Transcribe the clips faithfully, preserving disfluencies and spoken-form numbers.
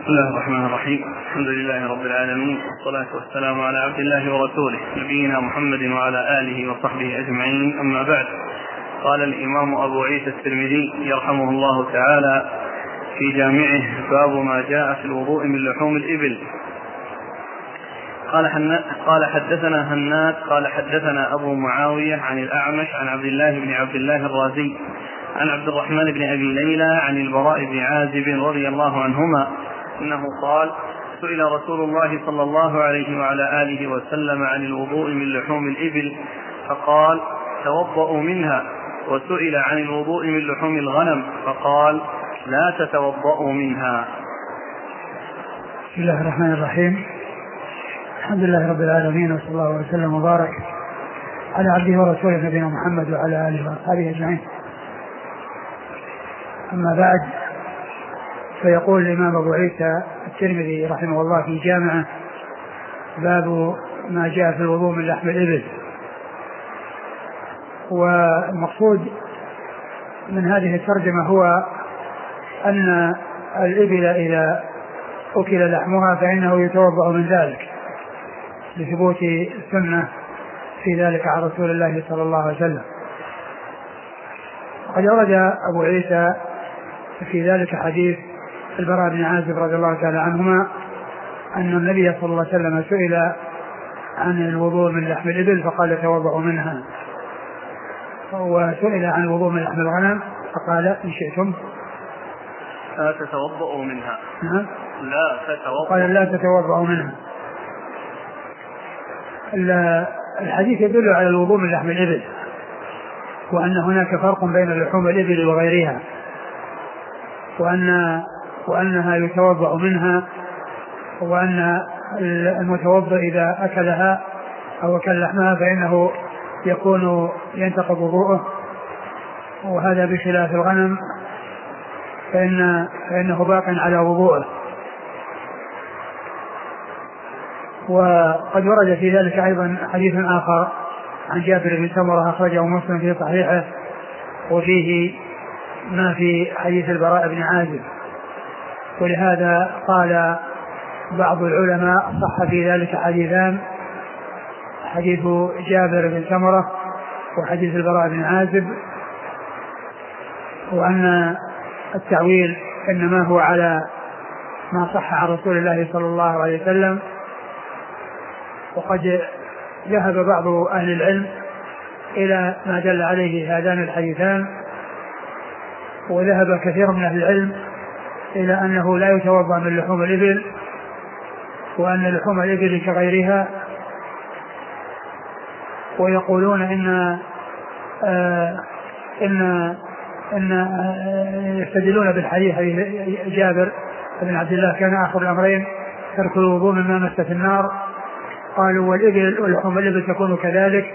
بسم الله الرحمن الرحيم. الحمد لله رب العالمين، والصلاة والسلام على عبد الله ورسوله نبينا محمد وعلى آله وصحبه أجمعين، أما بعد. قال الإمام أبو عيسى الترمذي يرحمه الله تعالى في جامعه: باب ما جاء في الوضوء من لحوم الإبل. قال, قال حدثنا هناد قال حدثنا أبو معاوية عن الأعمش عن عبد الله بن عبد الله الرازي عن عبد الرحمن بن أبي ليلى عن البراء بن عازب رضي الله عنهما أنه قال: سئل رسول الله صلى الله عليه وعلى آله وسلم عن الوضوء من لحوم الإبل فقال: توضؤوا منها. وسئل عن الوضوء من لحوم الغنم فقال: لا تتوضؤوا منها. بسم الله الرحمن الرحيم. الحمد لله رب العالمين، وصلى الله وسلم وبارك على عبده ورسوله نبينا محمد وعلى آله وأصحابه أجمعين. أما بعد، فيقول الإمام أبو عيسى الترمذي رحمه الله في جامعه: باب ما جاء في الوضوء من لحم الإبل. والمقصود من هذه الترجمة هو أن الإبل إذا أكل لحمها فإنه يتوضأ من ذلك، لثبوت السنة في ذلك عن رسول الله صلى الله عليه وسلم. قد ورد أبو عيسى في ذلك حديث البراء بن عازب رضي الله تعالى عنهما أن النبي صلى الله عليه وسلم سئل عن الوضوء من لحم الإبل فقال: توضؤوا منها. وسئل عن الوضوء من لحم الغنم فقال: إن شئتم لا تتوضؤوا منها. نعم. لا تتوضؤوا. قال: لا تتوضؤوا منها. الحديث يدل على الوضوء من لحم الإبل، وأن هناك فرق بين لحوم الإبل وغيرها، وأن وأنها يتوضأ منها، وأن المتوضأ إذا أكلها أو أكل لحمها فإنه يكون ينتقض وضوءه، وهذا بخلاف الغنم فإن فإنه باق على وضوءه. وقد ورد في ذلك أيضا حديث آخر عن جابر بن سمرة أخرجه مسلم في صحيحه، وفيه ما في حديث البراء بن عازب، ولهذا قال بعض العلماء: صح في ذلك حديثان، حديث جابر بن سمرة وحديث البراء بن عازب، وأن التعويل إنما هو على ما صح عن رسول الله صلى الله عليه وسلم. وقد ذهب بعض أهل العلم إلى ما دل عليه هذان الحديثان، وذهب كثير من أهل العلم إلى أنه لا يتوضأ من لحوم الإبل، وأن لحوم الإبل كغيرها، ويقولون إن آه إن إن آه يستدلون بالحديث جابر بن عبد الله: كان آخر الأمرين ترك الوضوء مما مس في النار. قالوا: والإبل ولحوم الإبل تكون كذلك.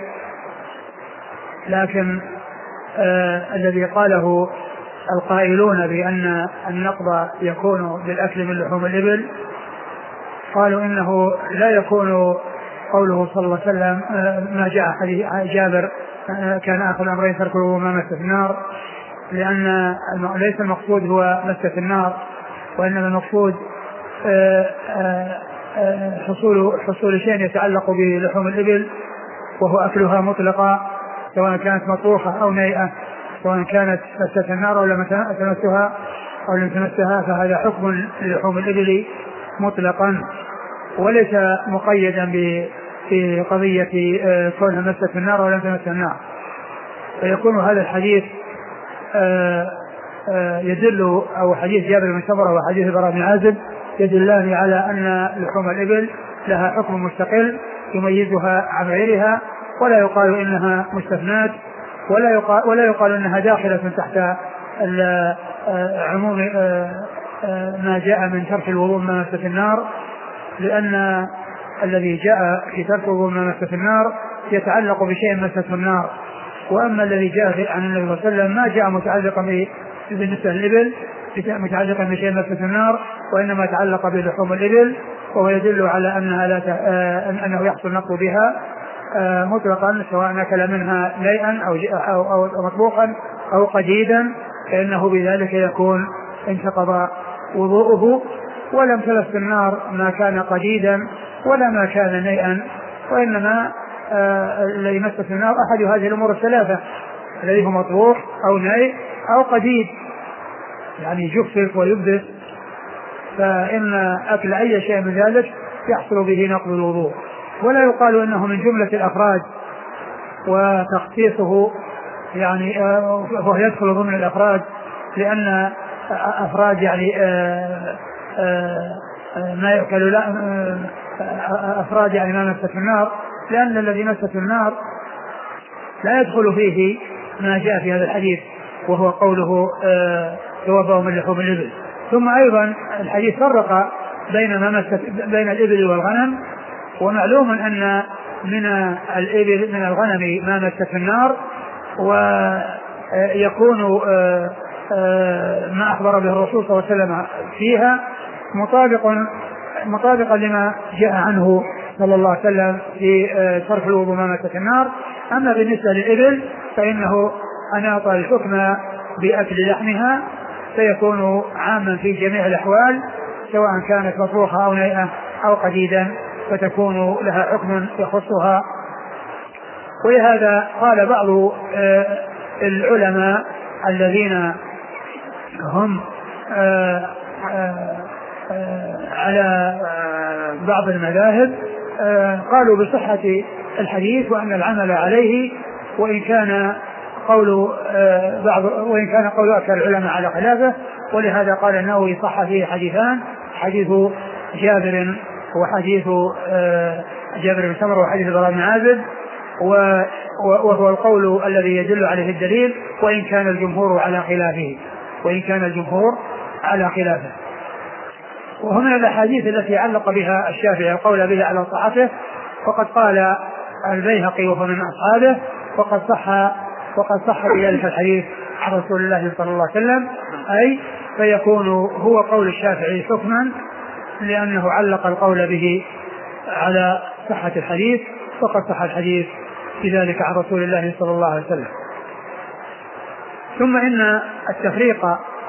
لكن آه الذي قاله القائلون بأن النقض يكون بالأكل من لحوم الإبل قالوا إنه لا يكون قوله صلى الله عليه وسلم ما جاء حديث جابر: كان آخر الأمرين ترك الوضوء مما مس في النار، لأن ليس المقصود هو مس في النار، وإنما المقصود آه آه حصول حصول شيء يتعلق بلحوم الإبل، وهو أكلها مطلقا، سواء كانت مطروحة أو نيئة، سواء كانت مسة النار أو لم تمسها أو لم تمسها، فهذا حكم للحوم الإبل مطلقا، وليس مقيدا بقضية كونها مسة النار أو لم تمس النار. فيكون هذا الحديث يدل، أو حديث جابر بن سمرة وحديث البراء بن عازب يدلان على أن لحوم الإبل لها حكم مستقل يميزها عن غيرها، ولا يقال إنها مستثنات، ولا يقال, ولا يقال إنها داخلة تحت عموم ما جاء من ترك الوضوء مما مس في النار، لأن الذي جاء في ترك الوضوء مما مس في النار يتعلق بشيء مسته النار. وأما الذي جاء عن النبي صلى الله عليه وسلم ما جاء متعلقا بالنسبة للإبل متعلقا بشيء مسته النار، وإنما تعلق بلحوم الإبل، وهو يدل على أنها لا ت... أنه يحصل نقض بها مطلقا، سواء أكل منها نيئا أو, أو... أو مطبوخا أو قديدا، فإنه بذلك يكون انتقض وضوءه. ولم تلف في النار ما كان قديدا ولا ما كان نيئا، وإنما آه الذي مس في النار أحد هذه الأمور الثلاثة الذي هو مطروح أو نيء أو قديد، يعني يجفف ويبدس، فإن أكل أي شيء من ذلك يحصل به نقض الوضوء. ولا يقال إنه من جملة الأخراج وتخصيصه يعني فهو يدخل ضمن الأخراج، لأن أفراد يعني آآ آآ ما يؤكل لا أفراد يعني ما مست في النار، لأن الذي مست في النار لا يدخل فيه ما جاء في هذا الحديث وهو قوله توضأوا من لحوم الإبل. ثم أيضا الحديث فرق بين ما مست بين الإبل والغنم، ومعلوم أن من الإبل من الغنم ما مست في النار، ويكون ما أخبر به الرسول صلى الله عليه وسلم فيها مطابق مطابقا لما جاء عنه صلى الله عليه وسلم في صرف الوضوء ما مست في النار. أما بالنسبة للإبل فإنه أناط الحكم بأكل لحمها، فيكون عاما في جميع الأحوال سواء كانت مطروحة أو نيئة أو قديدا، فتكون لها حكم يخصها. ولهذا قال بعض العلماء الذين هم على بعض المذاهب قالوا بصحة الحديث وأن العمل عليه، وإن كان قول بعض وإن كان قول أكثر العلماء على خلافه. ولهذا قال النووي صح فيه حديثان، حديث جابر وحديث جابر بن سمرة وحديث البراء بن عازب، وهو القول الذي يدل عليه الدليل، وإن كان الجمهور على خلافه وإن كان الجمهور على خلافه. وهنا الأحاديث التي علق بها الشافعي القول به على صحته، وقد قال البيهقي وهو من أصحابه وقد صح وقد صح بذلك الحديث عن رسول الله صلى الله عليه وسلم، أي فيكون هو قول الشافعي حكما لأنه علق القول به على صحة الحديث، وقد صح الحديث بذلك عن رسول الله صلى الله عليه وسلم. ثم إن التفريق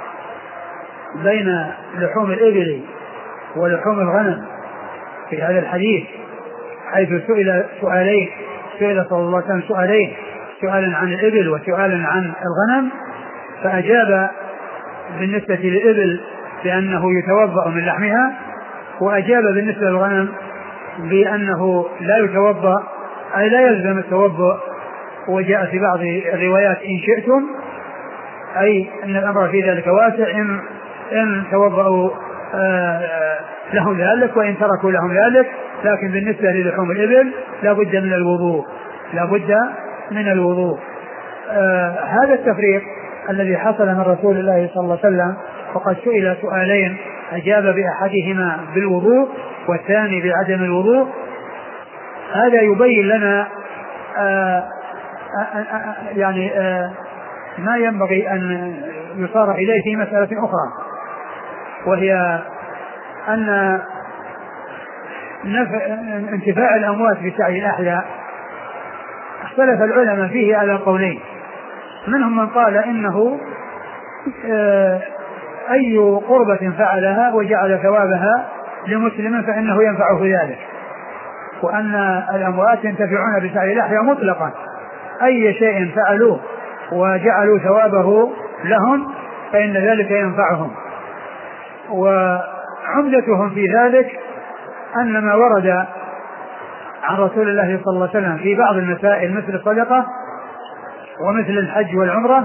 بين لحوم الإبل ولحوم الغنم في هذا الحديث، حيث سئل سؤالين سئل صلى الله عليه وسلم سؤالين، سؤالا عن الإبل وسؤالا عن الغنم، فأجاب بالنسبة للإبل بأنه يتوضأ من لحمها، وأجاب بالنسبة للغنم بأنه لا يتوضأ أي لا يلزم التوضأ. وجاء في بعض الروايات إن شئتم، أي أن الأمر في ذلك واسع، إن, إن توضأوا لهم ذلك وإن تركوا لهم ذلك، لكن بالنسبة للحوم الإبل لا بد من الوضوء لا بد من الوضوء. آه هذا التفريق الذي حصل من رسول الله صلى الله عليه وسلم، وقد سئل سؤالين أجاب بأحدهما بالوضوء والثاني بعدم الوضوء، هذا يبين لنا آه آه آه يعني آه ما ينبغي أن يصار إليه في مسألة أخرى، وهي أن انتفاع الأموات بسعي الأحياء اختلف العلماء فيه على قولين. منهم من قال إنه أي قربة فعلها وجعل ثوابها لمسلم فإنه ينفعه ذلك، وأن الأموات ينتفعون بسعي الأحياء مطلقا، أي شيء فعلوه وجعلوا ثوابه لهم فإن ذلك ينفعهم. وعمدتهم في ذلك أن ما ورد عن رسول الله صلى الله عليه وسلم في بعض المسائل مثل الصدقة ومثل الحج والعمرة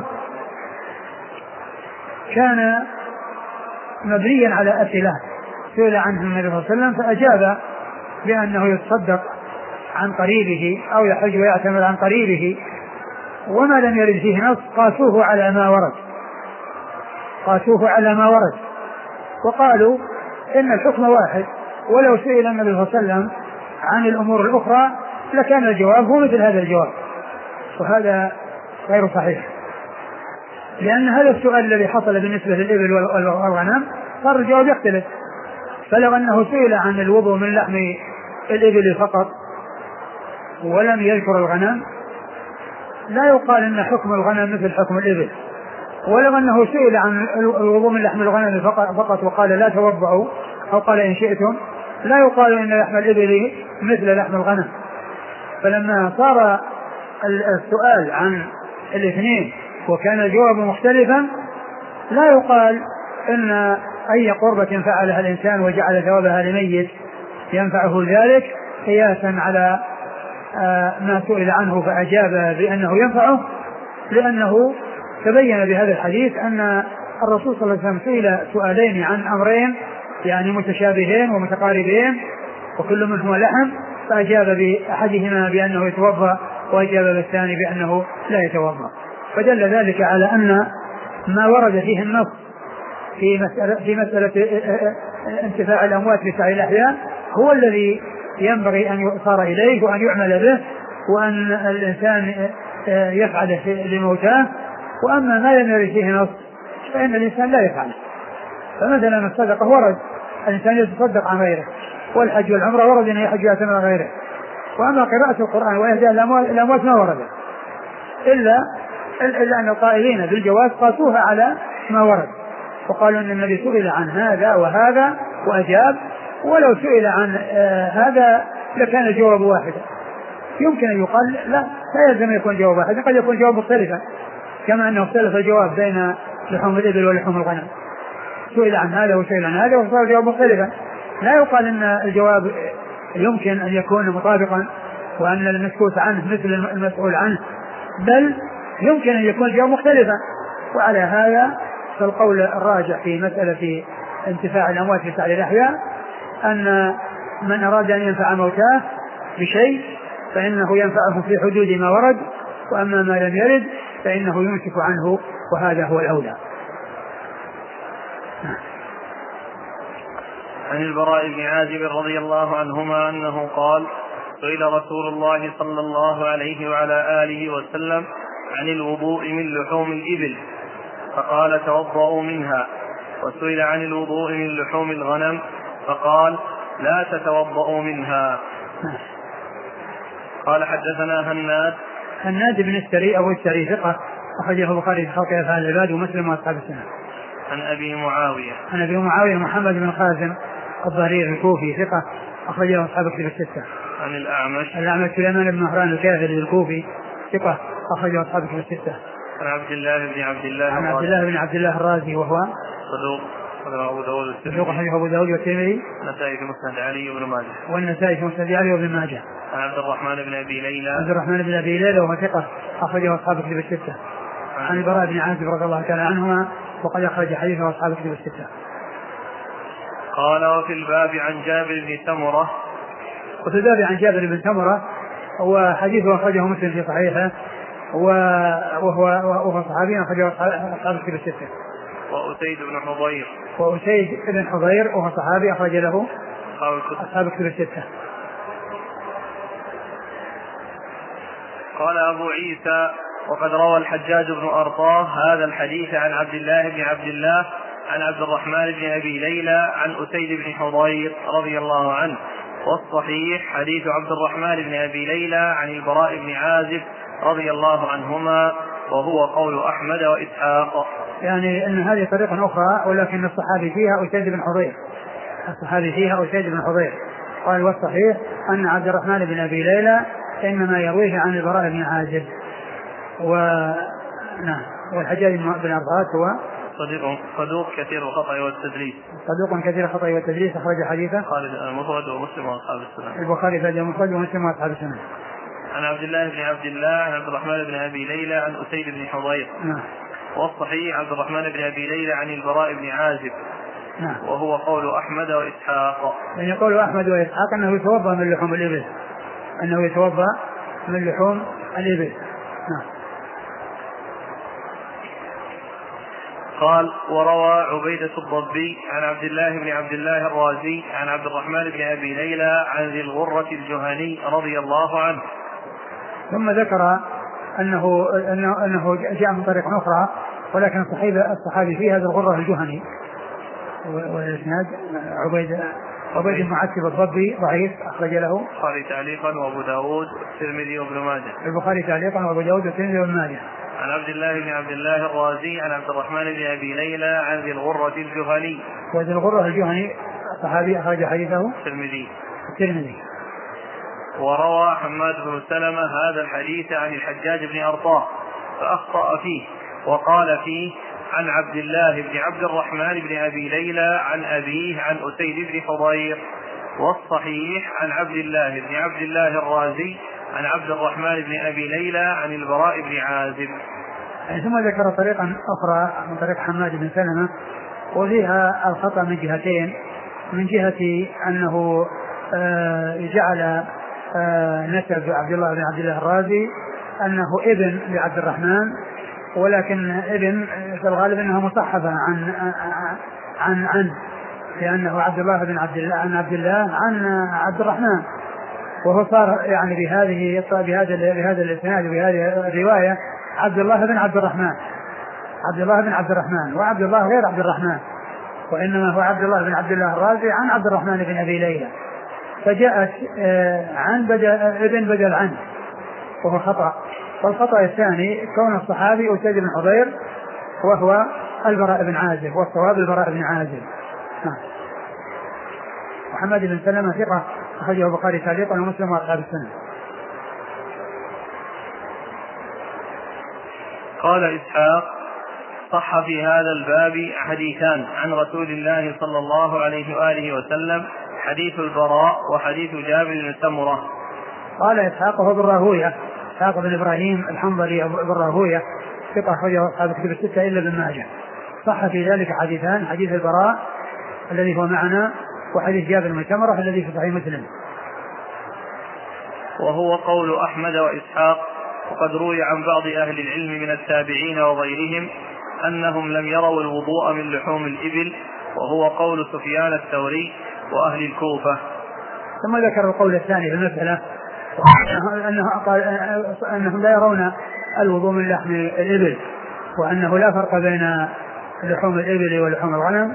كان مبنيا على أسئلة سئل عنه النبي صلى الله عليه وسلم فأجاب بأنه يتصدق عن قريبه أو يحج ويعتمر عن قريبه، وما لم يرد فيه نص قاسوه على ما ورد قاسوه على ما ورد وقالوا إن الحكم واحد، ولو سئل النبي صلى الله عليه وسلم عن الأمور الأخرى لكان الجواب هو مثل هذا الجواب، وهذا غير صحيح، لأن هذا السؤال الذي حصل بالنسبة للإبل والغنم صار الجواب يختلف. فلو أنه سئل عن الوضوء من لحم الإبل فقط ولم يذكر الغنم لا يقال أن حكم الغنم مثل حكم الإبل، ولو أنه سئل عن الوضوء من لحم الغنم فقط وقال لا توضأوا أو قال إن شئتم، لا يقال إن لحم الإبل مثل لحم الغنم. فلما صار السؤال عن الاثنين وكان الجواب مختلفا لا يقال إن أي قربة فعلها الإنسان وجعل ثوابها لميت ينفعه ذلك قياسا على ما سئل عنه فأجاب بأنه ينفعه، لأنه تبين بهذا الحديث أن الرسول صلى الله عليه وسلم سئل سؤالين عن أمرين يعني متشابهين ومتقاربين وكل منهما لحم، فأجاب بأحدهما بأنه يتوضأ وأجاب بالثاني بأنه لا يتوضأ. فدل ذلك على أن ما ورد فيه النص في مسألة, في مسألة انتفاع الأموات بسعي الأحياء هو الذي ينبغي أن يؤثر إليه وأن يعمل به وأن الإنسان يفعل لموتاه. وأما ما لم يرد فيه نص فإن الإنسان لا يفعله. فمثلا الصدقة ورد الإنسان يتصدق عن غيره، والحج والعمرة ورد أن يحج يعتمر عن غيره. وأما قراءة القرآن وإهداء الأموات ما ورد، إلا إلا أن القائلين بالجواز قاسوها على ما ورد وقالوا أن النبي سئل عن هذا وهذا وأجاب، ولو سئل عن آه هذا لكان الجواب واحدا. يمكن أن يقال لا لا يلزم يكون جواب واحد، قد يكون جواب مختلفا كما أنه اختلف الجواب بين لحوم الإبل ولحوم الغنم، سئل عن هذا وسئل عن هذا وصار الجواب مختلفا. لا يقال أن الجواب يمكن أن يكون مطابقا وأن المسكوت عنه مثل المسؤول عنه، بل يمكن أن يكون الجواب مختلفا. وعلى هذا فالقول الراجح في مسألة انتفاع الأموات في سعي الأحياء أن من أراد أن ينفع موتاه بشيء فإنه ينفعه في حدود ما ورد، وأما ما لم يرد فإنه يمسك عنه، وهذا هو الأولى. عن البراء بن عازب رضي الله عنهما أنه قال: سئل رسول الله صلى الله عليه وعلى آله وسلم عن الوضوء من لحوم الإبل فقال: توضؤوا منها. وسئل عن الوضوء من لحوم الغنم فقال: لا تتوضؤوا منها. قال: حدثنا هناد هناد بن السري أبو السري ثقة أخرجه البخاري في خلق أفعال العباد ومسلم وأصحاب السنة. عن أبي معاوية عن أبي معاوية محمد بن خازم الضرير الكوفي ثقة أخرجه أصحاب الكتب الستة. عن الأعمش الأعمش سليمان بن مهران الكاهلي الكوفي ثقة أخرجه أصحاب الكتب الستة. عن عبد الله بن عبد الله عن عبد الله بن عبد الله الرازي وهو صدوق أبو داود صدوق أبو داود والترمذي والنسائي في مسند علي بن ماجه والنسائي في مسند علي بن ماجه. عن عبد الرحمن بن أبي ليلى عبد الرحمن بن أبي ليلى وهو ثقة أخرجه أصحاب الكتب الستة. عن البراء بن عازب رضي الله تعالى عنهما وقد أخرج حديثه أصحاب الكتب الستة. قال: وفي الباب عن جابر بن سمرة وفي الباب عن جابر بن سمرة وحديثه أخرجه مسلم في صحيحه وهو وهو صحابي أخرجه أصحاب الكتب الستة. وأسيد بن حضير وأسيد بن حضير وهو صحابي أخرج له أصحاب الكتب الستة. قال أبو عيسى: وقد روى الحجاج بن أرطاه هذا الحديث عن عبد الله بن عبد الله عن عبد الرحمن بن أبي ليلى عن أسيد بن حضير رضي الله عنه، والصحيح حديث عبد الرحمن بن أبي ليلى عن البراء بن عازب رضي الله عنهما، وهو قول أحمد وإسحاق. يعني أن هذه طريقة أخرى ولكن الصحابي فيها أسيد بن حضير الصحابي فيها أسيد بن حضير قال: والصحيح أن عبد الرحمن بن أبي ليلى إنما يرويه عن البراء بن عازب. و نعم. والحجاج بن أرطاه هو صديق صدوق كثير الخطأ والتدليس صدوق كثير الخطأ والتدليس أخرج حديثه خالد المفرد ومسلم وأصحاب السنة. البخاري في المفرد ومسلم وأصحاب السنة. عن عبد الله بن عبد الله عن عبد الرحمن بن أبي ليلى عن أسيد بن حضير. نعم. والصحيح عبد الرحمن بن أبي ليلى عن البراء بن عازب. نعم. وهو قول أحمد وإسحاق. يعني قول أحمد وإسحاق أنه يتوضأ من لحوم الإبل أنه يتوضأ من لحوم الإبل. نعم. قال: وروى عبيدة الضبي عن عبد الله بن عبد الله الرازي عن عبد الرحمن بن أبي ليلى عن ذي الغرة الجهني رضي الله عنه. ثم ذكر أنه, أنه, أنه جاء من طريق أخرى ولكن الصحابي, الصحابي فيه هذا الغرة الجهني والإسناد عبيد عبيد المعتب الضبي ضعيف أخرج له البخاري تعليقا وأبو داود والترمذي وابن ماجه. البخاري تعليقا وأبو داود والترمذي وابن ماجه. عن عبد الله بن عبد الله الرازي عن عبد الرحمن بن أبي ليلى عن ذي الغرة الجهني. وذي الغرة الجهني صحابي أخرج حديثه الترمذي. الترمذي. وروى حماد بن سلمة هذا الحديث عن الحجاج بن أرطاه فأخطأ فيه وقال فيه عن عبد الله بن عبد الرحمن بن أبي ليلى عن أبيه عن أسيد بن حضير، والصحيح عن عبد الله بن عبد الله الرازي عن عبد الرحمن بن أبي ليلى عن البراء بن عازب. ثم ذكر طريقا أخرى من طريق حماد بن سلمة وفيها الخطأ من جهتين، من جهة أنه جعل نسب عبد الله بن عبد الله الرازي أنه ابن لعبد الرحمن، ولكن ابن في الغالب أنها مصحفة عن عن عن لأنه عبد الله بن عبد الله عن عبد الله عن عبد الرحمن، وهو صار يعني بهذه بهذا بهذا الإسناد وبهذه الرواية عبد الله بن عبد الرحمن عبد الله بن عبد الرحمن وعبد الله غير عبد الرحمن، وإنما هو عبد الله بن عبد الله الرازي عن عبد الرحمن بن أبي ليلى، فجاءت عن بدل ابن بدل عن، وهو خطأ. والخطأ الثاني كون الصحابي أسيد بن حضير وهو البراء بن عازب، والصواب البراء بن عازب. محمد بن سلمة ثقة أخرجه البخاري تعليقا ومسلم وأصحاب السنة. قال إسحاق صح في هذا الباب حديثان عن رسول الله صلى الله عليه وآله وسلم، حديث البراء وحديث جابر بن سمرة. قال إسحاق هو بن راهوية، إسحاق بن إبراهيم الحنظلي بن راهوية ثقة أخرجه أصحاب الكتب الستة إلا ابن ماجه. صح في ذلك حديثان، حديث البراء الذي هو معنا وحديث جابر بن سمرة الذي في صحيح مسلم. وهو قول أحمد وإسحاق، وقد روي عن بعض أهل العلم من التابعين وغيرهم أنهم لم يروا الوضوء من لحوم الإبل، وهو قول سفيان الثوري وأهل الكوفة. ثم ذكر القول الثاني في المسألة أنهم لا يرون الوضوء من لحم الإبل، وأنه لا فرق بين لحوم الإبل ولحوم الغنم،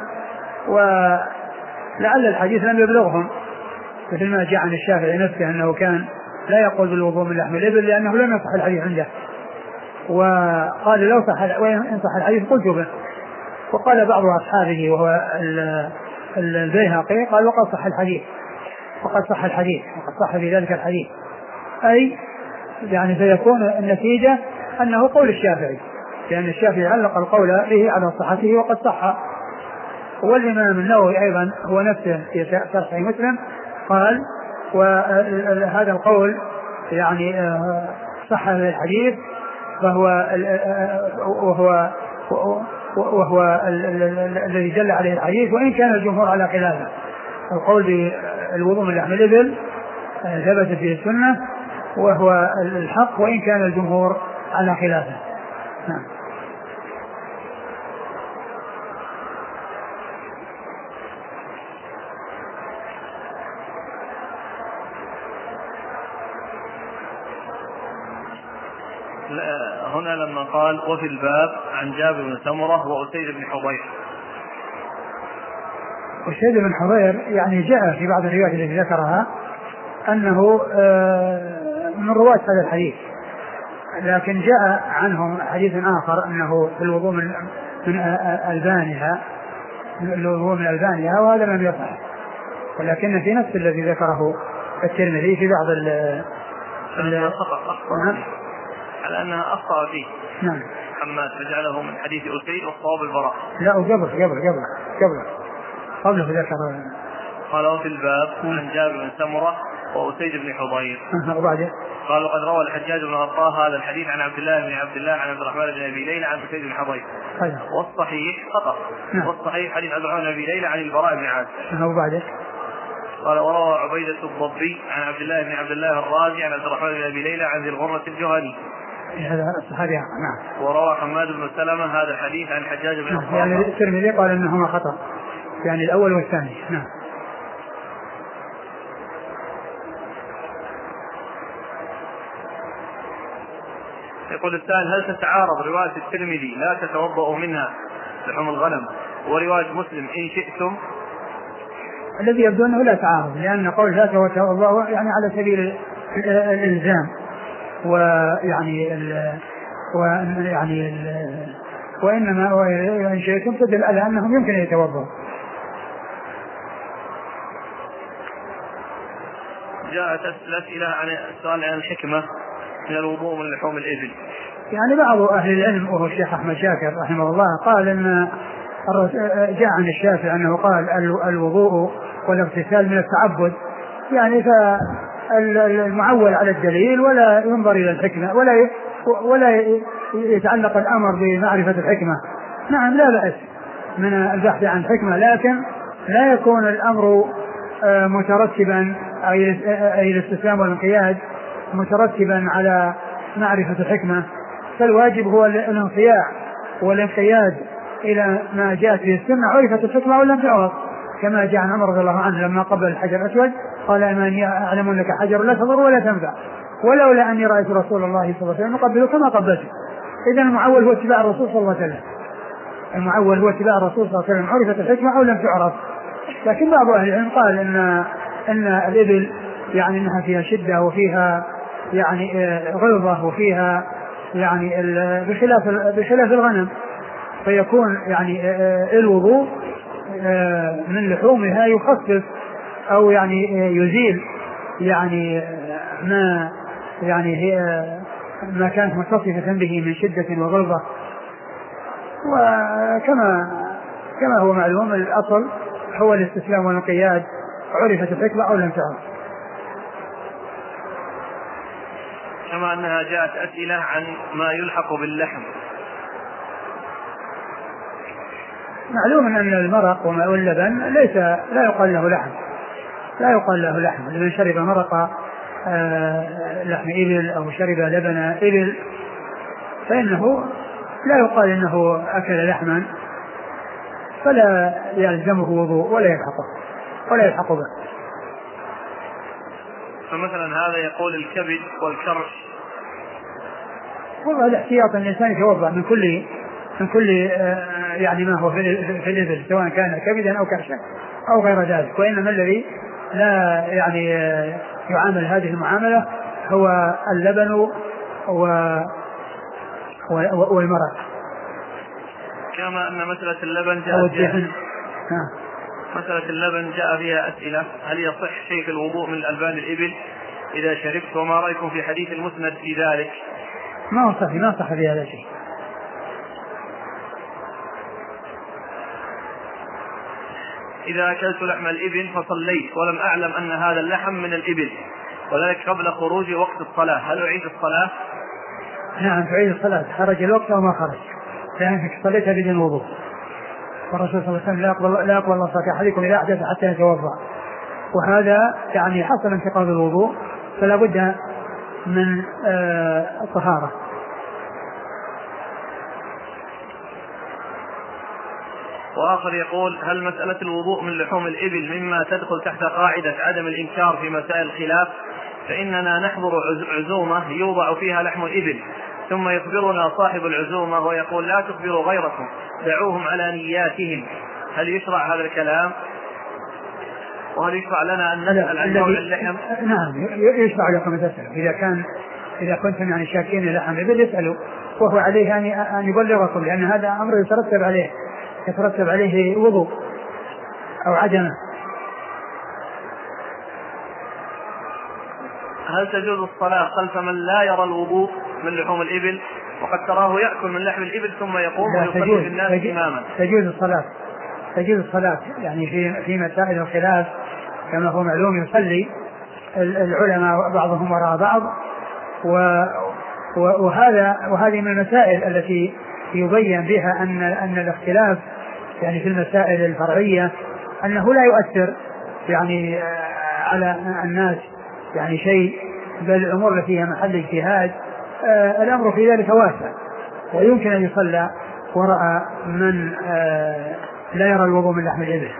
ولعل الحديث لم يبلغهم، مثل ما جاء عن الشافعي نفسه أنه كان لا يقول بالوضوء من لحم الإبل لأنه لم يصح الحديث عنده، وقال لو صح وإن صح الحديث قلت به. وقال بعض أصحابه وهو البيهقي قال وقد صح الحديث وقد صح الحديث وقد صح في ذلك الحديث، أي يعني سيكون النتيجة أنه قول الشافعي، لأن الشافعي علق القول به على صحته وقد صح. والإمام النووي أيضا هو نفسه في شرح مسلم قال وهذا القول يعني صح الحديث، فهو وهو وهو الذي دل عليه الحديث، وإن كان الجمهور على خلافه. القول بالوضوء من لحم الإبل ثبت في السنة وهو الحق، وإن كان الجمهور على خلافه. نعم. هنا لما قال وفي الباب عن جابر بن سمرة وأسيد بن حضير، أسيد بن حضير يعني جاء في بعض الروايات التي ذكرها أنه من رواة هذا الحديث، لكن جاء عنهم حديث آخر أنه في الوضوء من من ألبانها الوضوء من ألبانها، وهذا لم يصح، ولكن في نفس الذي ذكره الترمذي في بعض ال على أنها أخطأ فيه. نعم. حماد فجعله من حديث أسيد والصواب البراء. لا وقبل قبل قبل قبل قبله ذكر. قال وفي الباب عن جابر بن سمرة وأسيد بن حضير. وبعده قال وقد روى الحجاج بن أرطاه هذا الحديث عن عبد الله بن عبد الله عن عبد الرحمن بن أبي ليلى عن أسيد بن حضير. والصحيح خطأ. والصحيح حديث عبد الرحمن بن أبي ليلى عن البراء بن عازب. وبعده قال وروى عبيدة الضبي عن عبد الله بن عبد الله الرازي عن عبد الرحمن بن أبي ليلى عن ذي الغرة الجهني. هذا الصحابي. نعم. وروى حماد بن سلمة هذا الحديث عن الحجاج بن أرطاه. يعني الترمذي قال انهما خطأ، يعني الاول والثاني. نعم. يقول السائل هل تتعارض رواية الترمذي لا تتوضأ منها لحوم الغنم ورواية مسلم إن شئتم؟ الذي يبدو أنه لا تعارض، لأن قول لا تتوضأ يعني على سبيل الإلزام، ويعني ال ويعني ال وإنما إن شئتم تدل على أنهم يمكن أن يتوضأوا. جاءت الأسئلة عن السؤال عن الحكمة من الوضوء من لحوم الإبل. يعني بعض أهل العلم وهو الشيخ أحمد شاكر رحمه الله قال أن جاء عن الشافعي أنه قال الوضوء والاغتسال من التعبد، يعني فالمعول على الدليل ولا ينظر إلى الحكمة ولا ولا يتعلق الأمر بمعرفة الحكمة. نعم لا بأس من البحث عن الحكمة، لكن لا يكون الأمر مترتبا أي الاستسلام والانقياد مترتبا على معرفة الحكمة، فالواجب هو الانصياع والانقياد إلى ما جاءت به السنة عرفت الحكمة ولم تعرف، كما جاء عن عمر رضي الله عنه لما قبل الحجر الأسود قال أماني أعلم أنك حجر لا تضر ولا تنفع ولولا أني رأيت رسول الله صلى الله عليه وسلم يقبله كما قبلته. إذن المعول هو اتباع الرسول صلى الله عليه وسلم، المعول هو اتباع الرسول صلى الله عليه وسلم عرفت الحكمة أو لم تعرف. لكن بعض أهل العلم قال إن إن الإبل يعني إنها فيها شدة وفيها يعني غلظة وفيها يعني بخلاف بخلاف الغنم، فيكون يعني الوضوء من لحومها يخفف أو يعني يزيل يعني ما يعني هي ما كانت متصفة به من شدة وغلظة. وكما كما هو معلوم الأصل هو الاستسلام والانقياد عرفت الحكمة أو لم تعرف. كما أنها جاءت أسئلة عن ما يلحق باللحم. معلوم أن المرق وما واللبن ليس لا يقال له لحم، لا يقال له لحم. لمن شرب مرق آه لحم إبل أو شرب لبن إبل فإنه لا يقال إنه أكل لحما، فلا يلزمه وضوء ولا يلحقه ولا يلحق به. فمثلا هذا يقول الكبد والكرش، والله الاحتياط الإنسان يتوضأ من كل من كل آه يعني ما هو في الإبل سواء كان كبدا أو كرشا أو غير ذلك، وإنما الذي لا يعني آه يعامل هذه المعاملة هو اللبن و والمرق. كما أن مسألة اللبن جاء فيها مسألة اللبن جاء فيها أسئلة: هل يصح شيء في الوضوء من الألبان الإبل إذا شربت؟ وما رأيكم في حديث المسند في ذلك؟ ما صح ما صح في هذا شيء. إذا أكلت لحم الإبل فصليت ولم أعلم أن هذا اللحم من الإبل وذلك قبل خروج وقت الصلاة، هل أعيد الصلاة؟ نعم تعيد الصلاة، خرج الوقت أو ما خرج، لأنك صليتها بدون وضوء. والرسول صلى الله عليه وسلم لا يقبل لا يقبل الله صلاة أحدكم إذا أحدث حتى يتوضأ، وهذا يعني حصل انتقاض الوضوء فلا بد من آه الطهارة. وآخر يقول: هل مسألة الوضوء من لحوم الإبل مما تدخل تحت قاعدة عدم الإنكار في مسائل الخلاف؟ فإننا نحضر عزومة يوضع فيها لحم الإبل ثم يخبرنا صاحب العزومة ويقول: لا تخبروا غيركم دعوهم على نياتهم، هل يشرع هذا الكلام؟ وهل يشرع لنا أن نسأل عن نوع اللحم؟ نعم يشرع لكم تسألوا إذا كان إذا كنتم يعني شاكين لحم الإبل يسألوا، وهو عليه أن يبلغكم، لأن هذا أمر يترتب عليه يترتب عليه وضوء أو عدمه. هل تجوز الصلاة خلف من لا يرى الوضوء من لحوم الإبل وقد تراه يأكل من لحم الإبل ثم يقوم ويصلي بالناس إماما؟ تجوز الصلاة تجوز الصلاة يعني في في مسائل الخلاف كما هو معلوم يصلي العلماء بعضهم وراء بعض، وهذا وهذه من المسائل التي يبين بها أن أن الاختلاف يعني في المسائل الفرعية أنه لا يؤثر يعني على الناس يعني شيء، بل الأمور التي هي محل اجتهاد آه الأمر في ذلك واسع، ويمكن أن يصلى وراء من آه لا يرى الوضوء من لحم الإبل.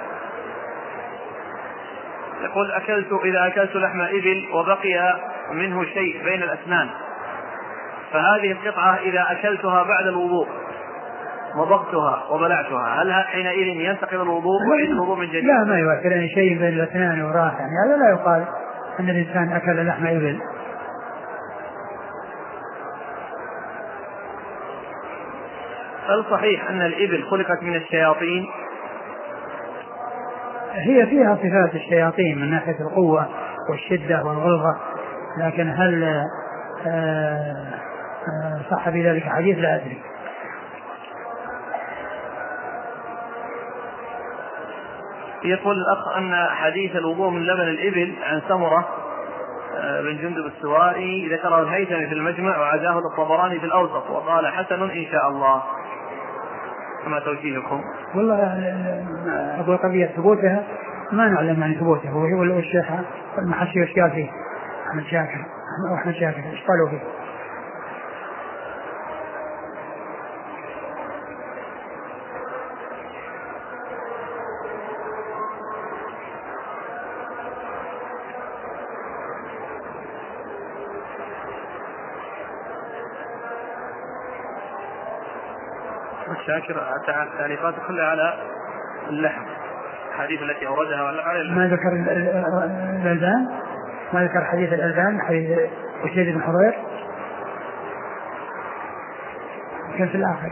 يقول: أكلت إذا أكلت لحم إبل وبقي منه شيء بين الأسنان، فهذه القطعة إذا أكلتها بعد الوضوء مضغتها وبلعتها هل حينئذ ينتقل الوضوء ويعيد الوضوء من جديد؟ لا، ما يؤثر يعني شيء بين الأسنان وراح، يعني هذا لا يقال أن الإنسان أكل لحم إبل. هل صحيح أن الإبل خلقت من الشياطين؟ هي فيها صفات الشياطين من ناحية القوة والشدة والغلظة، لكن هل صح بذلك حديث لا أدري. يقول الأخ أن حديث الوضوء من لبن الإبل عن سمرة بن جندب السوائي ذكره الهيثمي في المجمع وعزاه الطبراني في الأوسط وقال حسن إن شاء الله، فما توجيهكم؟ والله أقول قضية ثبوتها ما نعلم عن ثبوتها، هو الشيخ المحشي وشيال فيه أحمد شاكر أحمد شاكر إيش قالوا فيه؟ شاكر التعليقات كلها على اللحم، الحديث التي أوردها على اللحم. ما ذكر الألبان، ما ذكر حديث الألبان حديث أسيد بن حضير كان في الآخر.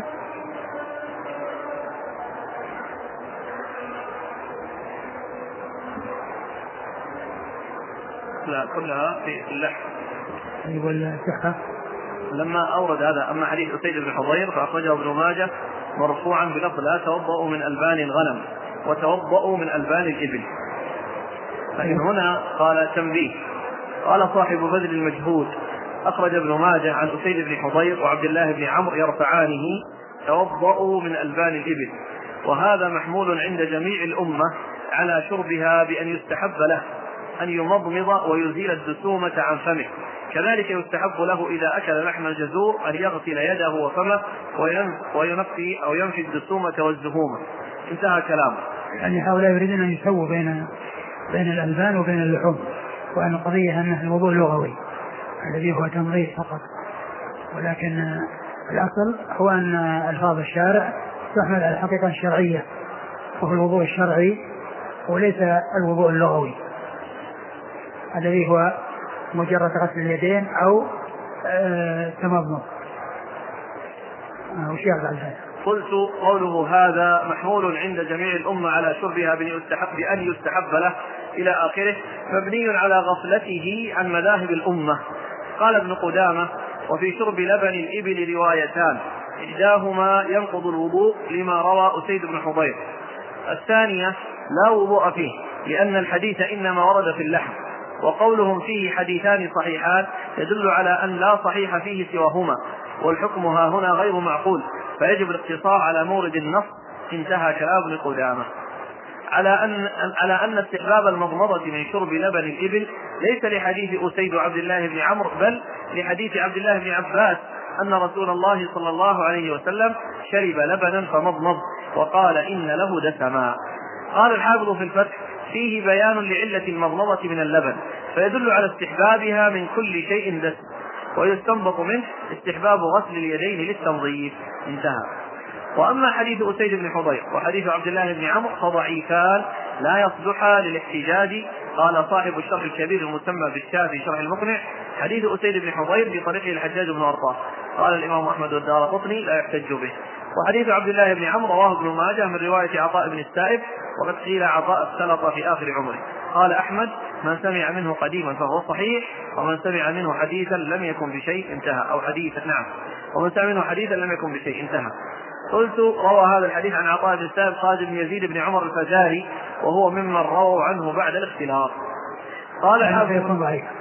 لا كلها في اللحم. يقول الصحة لما أورد هذا. أما حديث أسيد بن حضير فأخرجه ابن ماجه مرفوعا بلفظ لا توضؤوا من ألبان الغنم وتوضؤوا من ألبان الإبل. لكن هنا قال تنبيه، قال صاحب بذل المجهود أخرج ابن ماجه عن أسيد بن حضير وعبد الله بن عمرو يرفعانه توضؤوا من ألبان الإبل، وهذا محمول عند جميع الأمة على شربها بأن يستحب له أن يمضمض ويزيل الدسومة عن فمه، كذلك يستحب له إذا أكل لحم الجزور أن يغسل يده وفمه وينفي أو ينفي الدسومة والزهومة. انتهى كلامه. يعني هؤلاء يريدون أن يسووا بين بين الألبان وبين اللحوم، وأن القضية أنه الوضوء اللغوي الذي هو تنظيف فقط، ولكن الأصل هو أن ألفاظ الشارع تحمل على الحقيقة الشرعية، وهو الوضوء الشرعي وليس الوضوء اللغوي الذي هو مجرد غسل اليدين أو تمضمض أو شيء بعد هذا. قلت قوله هذا محمول عند جميع الأمة على شربها بأن يستحب له إلى آخره مبني على غفلته عن مذاهب الأمة. قال ابن قدامة وفي شرب لبن الإبل روايتان، إحداهما ينقض الوضوء لما روى أسيد بن حضير، الثانية لا وضوء فيه لأن الحديث إنما ورد في اللحم، وقولهم فيه حديثان صحيحان يدل على أن لا صحيح فيه سواهما، والحكم ها هنا غير معقول فيجب الاقتصار على مورد النص. انتهى كلام ابن قدامة. على أن على أن استحباب المضمضة من شرب لبن الإبل ليس لحديث أسيد عبد الله بن عمرو بل لحديث عبد الله بن عباس أن رسول الله صلى الله عليه وسلم شرب لبنا فمضمض وقال إن له دسما. قال الحافظ في الفتح فيه بيان لعلة المضمضة من اللبن فيدل على استحبابها من كل شيء دسم، ويستنبط منه استحباب غسل اليدين للتنظيف. انتهى. وأما حديث أسيد بن حضير وحديث عبد الله بن عمرو فضعيفان لا يصلحا للاحتجاج. قال صاحب الشرح الكبير المسمى بالشافعي شرح المقنع حديث أسيد بن حضير بطريقه الحجاج بن أرطاة. قال الإمام أحمد والدارقطني لا يحتج به. وحديث عبد الله بن عمرو رواه ابن ماجه من رواية عطاء بن السائب، وقد قيل عطاء اختلط في آخر عمره. قال أحمد من سمع منه قديما فهو صحيح، ومن سمع منه حديثا لم يكن بشيء انتهى، أو حديثا نعم ومن سمع منه حديثا لم يكن بشيء انتهى. قلت روى هذا الحديث عن عطاء بن السائب خادم يزيد بن عمر الفزاري وهو ممن رووا عنه بعد الاختلاط. قال حافظ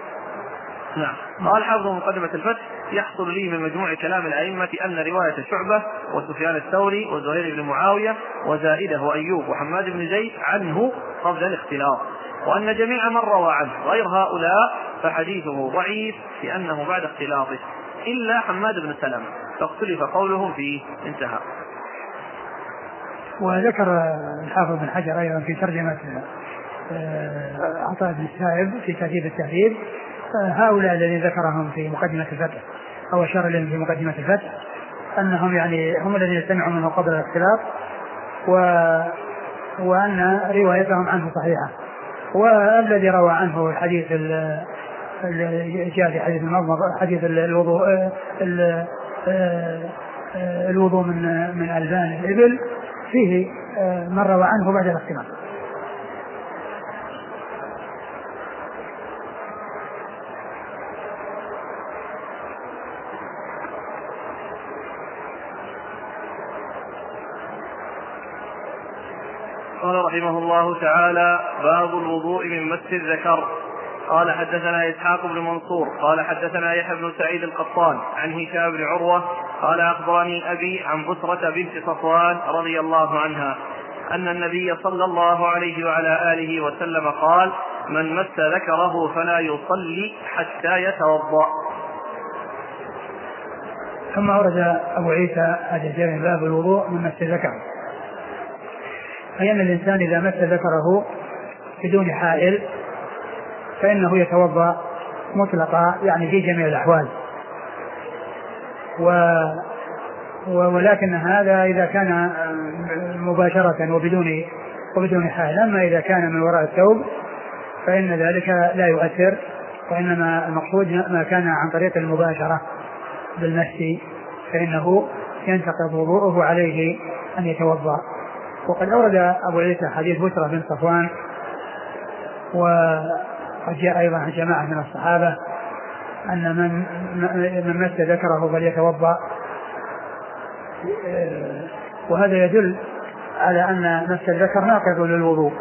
نعم قال حافظ مقدمة الفتح يحصل لي من مجموع كلام الأئمة أن رواية شعبة وسفيان الثوري وزهير بن معاوية وزائدة وأيوب وحماد بن زيد عنه قبل الاختلاط، وأن جميع من روى عنه غير هؤلاء فحديثه ضعيف لأنه بعد اختلاطه إلا حماد بن سلمة فاختلف قولهم فيه. انتهى. وذكر الحافظ بن حجر أيضا في ترجمة عطاء بن السائب في تهذيب التهذيب هؤلاء الذين ذكرهم في مقدمة الفتح أو أشار لهم في مقدمة الفتح أنهم يعني هم الذين سمعوا منه قبل الاختلاط، و... وأن روايتهم عنه صحيحة. والذي روى عنه حديث الجاد حديث المضمض حديث الوضوء ال... الوضوء من من ألبان الإبل فيه من روى عنه بعد الاختلاط. رحمه الله تعالى: باب الوضوء من مس الذكر. قال حدثنا إسحاق بن منصور قال حدثنا يحيى بن سعيد القطان عن هشام بن عروة قال أخبرني أبي عن بسرة بنت صفوان رضي الله عنها أن النبي صلى الله عليه وعلى آله وسلم قال: من مس ذكره فلا يصلي حتى يتوضأ. ثم ورد أبو عيسى هذا الجامع باب الوضوء من مس الذكر، أي أن الإنسان إذا مس ذكره بدون حائل فإنه يتوضأ مطلقا، يعني في جميع الأحوال، و ولكن هذا إذا كان مباشرة وبدون وبدون حائل. أما إذا كان من وراء الثوب فإن ذلك لا يؤثر، وإنما المقصود ما كان عن طريق المباشرة بالمس فإنه ينتقض وضوءه عليه أن يتوضأ. وقد أورد أبو عيسى حديث بسرة بن صفوان، وقد جاء أيضا عن جماعة من الصحابة أن من من مس ذكره فليتوضأ، وهذا يدل على أن مس الذكر ناقض للوضوء.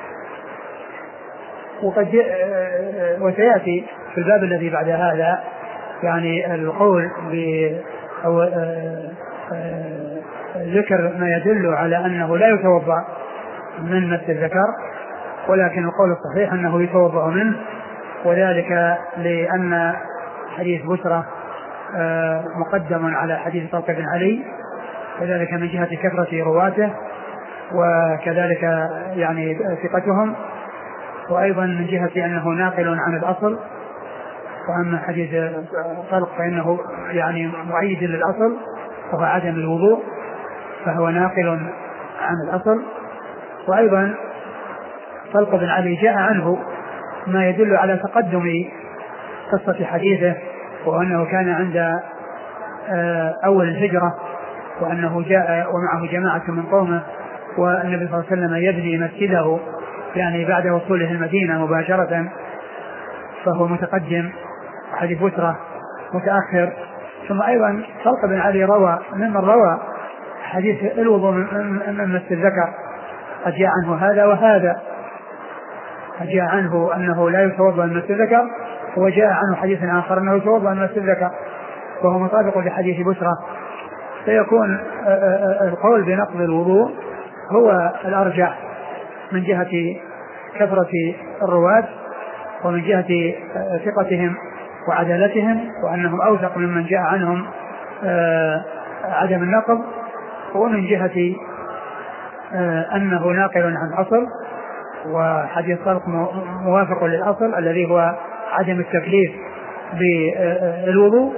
وقد وسيأتي في الباب الذي بعد هذا يعني القول أو ذكر ما يدل على أنه لا يتوضأ من مس الذكر، ولكن القول الصحيح أنه يتوضأ منه، وذلك لأن حديث بسرة مقدم على حديث طلق بن علي، وذلك من جهة كثرة رواته وكذلك يعني ثقتهم، وأيضا من جهة أنه ناقل عن الأصل. وأما حديث طلق فإنه يعني معيد للأصل وهو عدم الوضوء، فهو ناقل عن الأصل. وأيضا طلق بن علي جاء عنه ما يدل على تقدم قصة حديثه، وأنه كان عند أول الهجرة، وأنه جاء ومعه جماعة من قومه، والنبي صلى الله عليه وسلم يبني مسجده يعني بعد وصوله المدينة مباشرة، فهو متقدم، حديث بسرة متأخر. ثم أيضا طلق بن علي روى ممن روى حديث الوضوء من مس الذكر، قد جاء عنه هذا وهذا، قد جاء عنه أنه لا يتوضأ من مس الذكر، وجاء عنه حديث آخر أنه يتوضأ من مس الذكر، وهو مطابق لحديث بسرة. فيكون القول بنقض الوضوء هو الأرجح من جهة كثرة الرواة، ومن جهة ثقتهم وعدالتهم، وأنهم أوثق ممن جاء عنهم عدم النقض، ومن جهة أنه ناقل عن أصل، وحديث طلق موافق للأصل الذي هو عدم التكليف بالوضوء.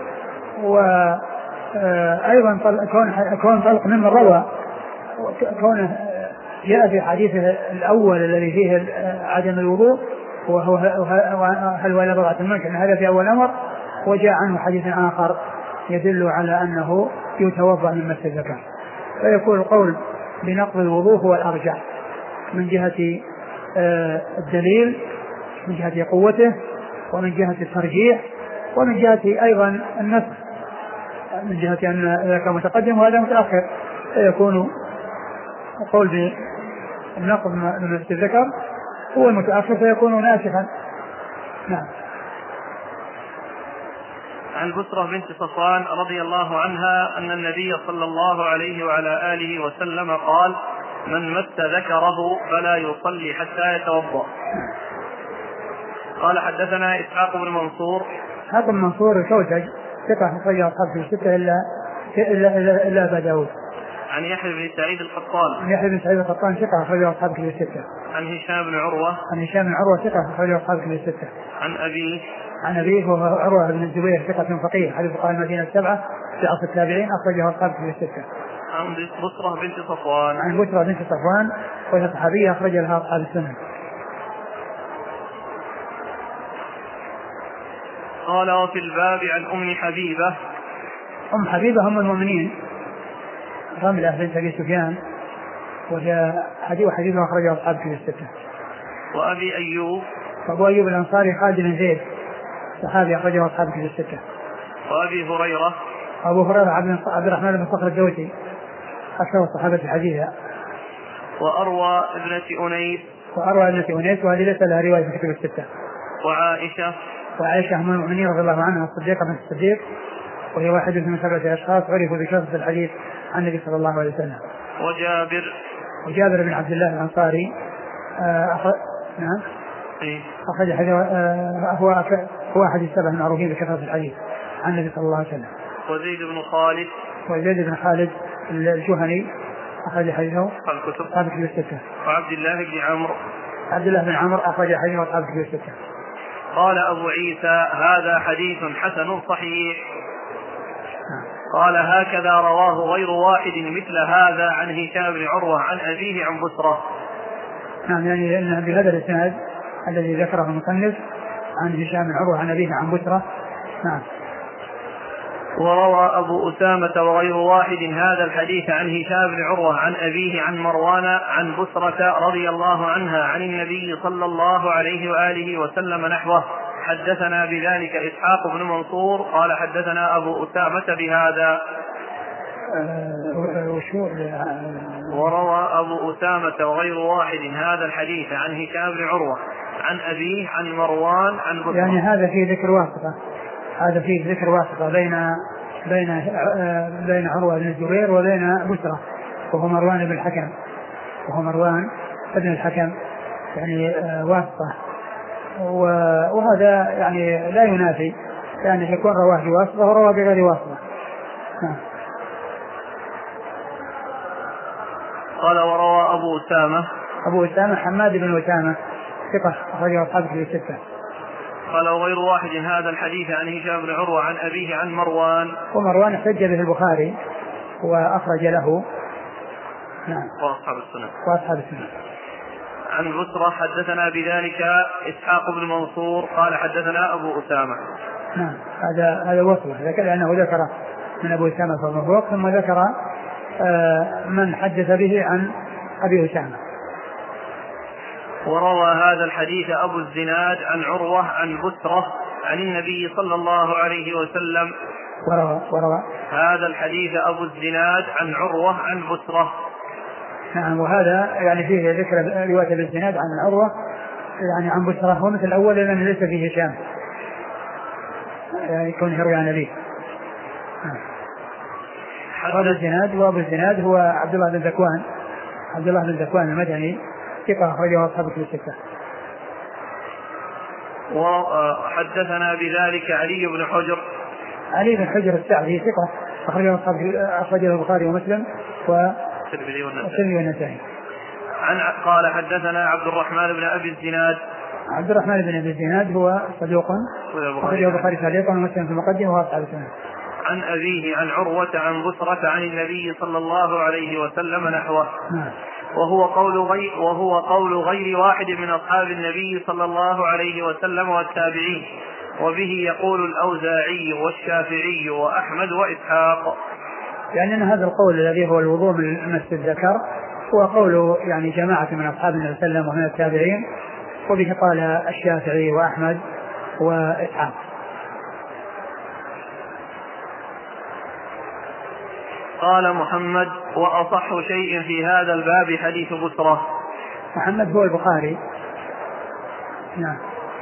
وأيضا كون طلق ممن روى، كونه جاء في حديثه الأول الذي فيه عدم الوضوء وهو هل هو لبضعة المنكر، هذا في أول أمر، وجاء عنه حديث آخر يدل على أنه يتوضأ من مس الذكر. فيكون القول بنقض الوضوء هو الأرجح من جهة الدليل، من جهة قوته، ومن جهة الترجيح، ومن جهة أيضا النسخ، من جهة أن ذاك متقدم وهذا متأخر، فيكون القول بنقض من مس الذكر هو المتأخر فيكون ناسخا. نعم. عن بسرة بنت صفوان رضي الله عنها أن النبي صلى الله عليه وعلى آله وسلم قال: من مس ذكره فلا يصلي حتى يتوضأ. قال حدثنا إسحاق بن منصور. إسحاق بن منصور الكوسج ثقة أخرج أصحاب في الستة إلا إلا إلا, إلا أبا داود. عن يحيى بن سعيد القطان. عن يحيى بن سعيد القطان ثقة أخرج أصحاب في الستة. عن هشام بن عروة. عن هشام بن عروة ثقة أخرج أصحاب في الستة. عن أبيه. عن أبيه وهو عروة بن الزبير ثقة فقيه حديث فقهاء المدينة السبعة في عصر التابعين أخرجه أصحاب في الستة. عن بسرة بنت صفوان. عن بسرة بنت صفوان وهي صحابية أخرج لها أصحاب السنة. قال: وفي الباب عن أم حبيبة. أم حبيبة أم المؤمنين رملة بنت أبي سفيان، وهي حديث حديثها أخرجه أصحاب في الستة. وأبي أيوب. وأبو أيوب الأنصاري خالد بن زيد صحابي أخرجه أصحاب في الستة. وأبي هريرة. أبو هريرة عبد الرحمن بن صخر الدوسي أكثر الصحابة حديثا. وأروى ابنة أنيس وأروى ابنة أنيس وهذه ليس لها رواية في كتب الستة. وعائشة وعائشة أم المؤمنين رضي الله عنها الصديقة بنت الصديق وهي واحدة من سبعة أشخاص عرفوا بكثرة الحديث عن النبي صلى الله عليه وسلم. وجابر وجابر بن عبد الله الأنصاري أخ... نعم إيه؟ أخرج حديث آه هو هو أحد السبع المعروفين بكثرة الحديث عن النبي صلى الله عليه وسلم. وزيد بن خالد وزيد بن خالد الجهني أخرج حديثه الكتب أصحاب الكتب الستة. وعبد الله بن عمرو عبد الله بن عمرو أخرج حديثه أصحاب الكتب الستة. قال أبو عيسى هذا حديث حسن صحيح. قال هكذا رواه غير واحد مثل هذا عن هشام بن عروة عن أبيه عن بصرة. نعم يعني أن بهذا الإسناد الذي ذكره المصنف عن هشام بن عروة عن أبيه عن بصرة. نعم. وروى أبو أسامة وغير واحد هذا الحديث عن هشام بن عروة عن أبيه عن مروان عن بصرة رضي الله عنها عن النبي صلى الله عليه وآله وسلم نحوه. حدثنا بذلك إسحاق بن منصور قال حدثنا أبو أسامة بهذا. وروى أبو أسامة وغير واحد هذا الحديث عن هشام بن عروة عن أبيه عن مروان عن بصرة. يعني هذا فيه ذكر واسطة هذا فيه ذكر واسطة بين بين بين عروة بن الزبير وبين بصرة وهو مروان بن الحكم وهو مروان بن الحكم يعني واسطة. وهذا يعني لا ينافي يعني يكون رواه بواسطة ورواه بغير واسطة. قال وروى أبو أسامة أبو أسامة حماد بن أسامة ثقة أخرجه أصحاب في الستة. قال وغير واحد هذا الحديث عن هشام بن عروة عن أبيه عن مروان ومروان احتج به البخاري وأخرج له. نعم. وأصحاب السنة وأصحاب السنة. عن بصرة حدثنا بذلك إسحاق بن منصور قال حدثنا أبو أسامة. نعم هذا هذا وصله ذكر لأنه ذكر من أبو أسامة فمفروق ثم ذكر آه من حدث به عن أبي أسامة. وروى هذا الحديث أبو الزناد عن عروة عن بصرة عن النبي صلى الله عليه وسلم. وروى وروى هذا الحديث أبو الزناد عن عروة عن بصرة. نعم وهذا يعني فيه ذكر رواية بالزناد عن عروة يعني عن بصرة هو مثل الأول لأنه ليس فيه هشام يعني يكون يروي عن أبيه. أبو الزناد وأبو الزناد هو عبد الله بن ذكوان عبد الله بن ذكوان المدني ثقة أخرجه أصحاب الكتب الستة. وحدثنا بذلك علي بن حجر علي بن حجر السعدي ثقة أخرجه أصحاب أخرجه البخاري ومسلم والترمذي والنسائي. عن قال حدثنا عبد الرحمن بن أبي الزناد عبد الرحمن بن أبي الزناد هو صدوق أخرجه البخاري تعليقا ومسلم في المقدمة وأصحاب السنة. عن أبيه عن عروة عن بصرة عن النبي صلى الله عليه وسلم نحوه. وهو قول غير وهو قول غير واحد من أصحاب النبي صلى الله عليه وسلم والتابعين وبه يقول الأوزاعي والشافعي وأحمد وإسحاق. يعني أن هذا القول الذي هو الوضوء من مس الذكر هو قول يعني جماعة من أصحاب النبي صلى الله عليه وسلم ومن التابعين وبه قال الشافعي وأحمد وإسحاق. قال محمد وأصح شيء في هذا الباب حديث بصرة. محمد هو البخاري. نعم.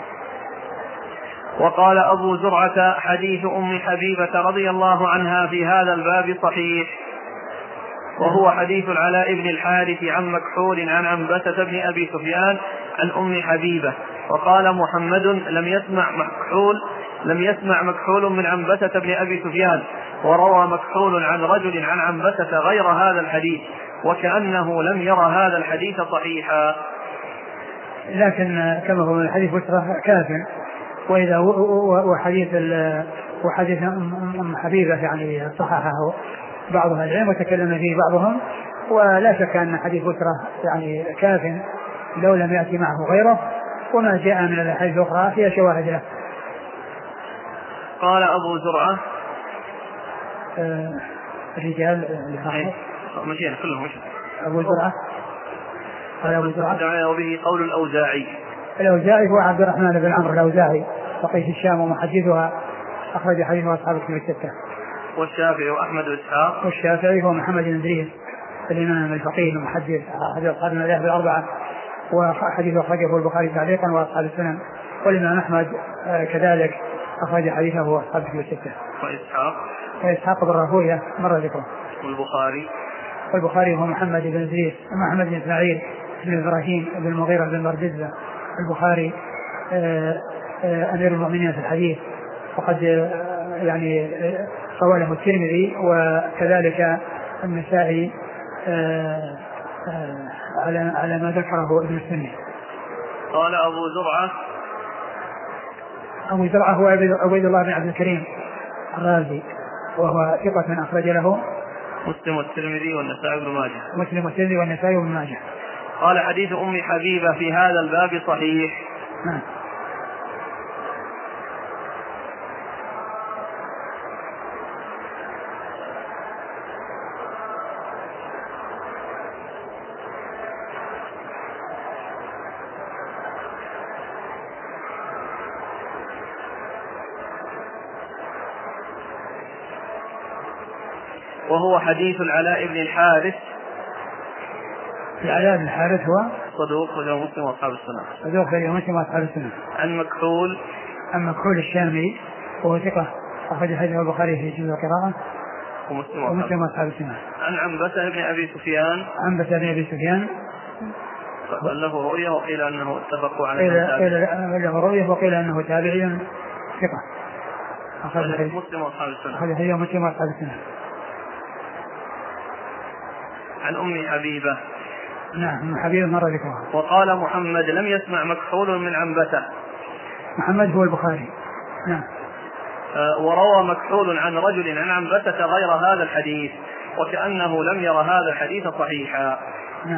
وقال أبو زرعة حديث أم حبيبة رضي الله عنها في هذا الباب صحيح وهو حديث العلاء بن الحارث عن مكحول عن عنبسة بن أبي سفيان عن أم حبيبة. وقال محمد لم يسمع مكحول لم يسمع مكحول من عنبسة بن أبي سفيان وروى مكحول عن رجل عن عنبسة غير هذا الحديث وكأنه لم يرى هذا الحديث صحيحا. لكن كما هو من حديث بصرة كاف وإذا وحديث وحديث أم حبيبة يعني صححه بعض أهل العلم وتكلم فيه بعضهم ولا شك أن حديث بصرة يعني كاف لو لم يأتي معه غيره وما جاء من الأحاديث الأخرى فيها شواهد له. قال أبو زرعة الرجال مشينا كلهم مشينا. أبو زرعة قال أبو زرعة وبه قول الأوزاعي. الأوزاعي هو عبد الرحمن بن عمرو الأوزاعي فقيه الشام ومحدثها أخرج حديثه أصحاب الكتب الستة. والشافعي وأحمد وإسحاق. والشافعي هو محمد بن إدريس الإمام الفقيه المحدث أحد أصحاب المذاهب الأربعة، وحديث أخرجه البخاري تعليقا وأصحاب السنن، والإمام أحمد كذلك أخرج حديثه وأصحاب الكتب الستة. وإسحاق وإسحاق بن راهويه مر ذكره. والبخاري والبخاري هو محمد بن زيد محمد بن إسماعيل بن إبراهيم بن المغيرة بن بردزبة. البخاري آآ آآ أمير المؤمنين في الحديث، وقد يعني رواه الترمذي وكذلك النسائي على على ما ذكره ابن السني. قال أبو زرعة أبو زرعة هو عبيد الله بن عبد الكريم الرازي، وهو ثقة أخرج له مسلم والترمذي والنسائي بن ماجه. مسلم والترمذي والنسائي بن ماجه. قال حديث أم حبيبة في هذا الباب صحيح. نعم. وهو حديث العلاء بن الحارث. العلاء بن الحارث هو صدوق أخرجه مسلم وأصحاب السنة. صدوق أخرجه مسلم وأصحاب السنة. عن مكحول. عن مكحول الشامي وهو ثقة أخرج حديثه البخاري في جزء القراءة ومسلم وأصحاب السنة. عن عنبسة بن أبي سفيان. عنبسة بن أبي سفيان قال له رؤية وقيل أنه اتفقوا على قيل له رؤية وقيل أنه تابعي ثقة أخرج مسلم وأصحاب السنة. أخرج حديثه مسلم وأصحاب السنة. عن أم حبيبة. نعم أم حبيبة مرة ذكرها. وقال محمد لم يسمع مكحول من عنبسة. محمد هو البخاري. نعم. آه وروى مكحول عن رجل عن عنبسة غير هذا الحديث، وكأنه لم ير هذا الحديث صحيحا. نعم.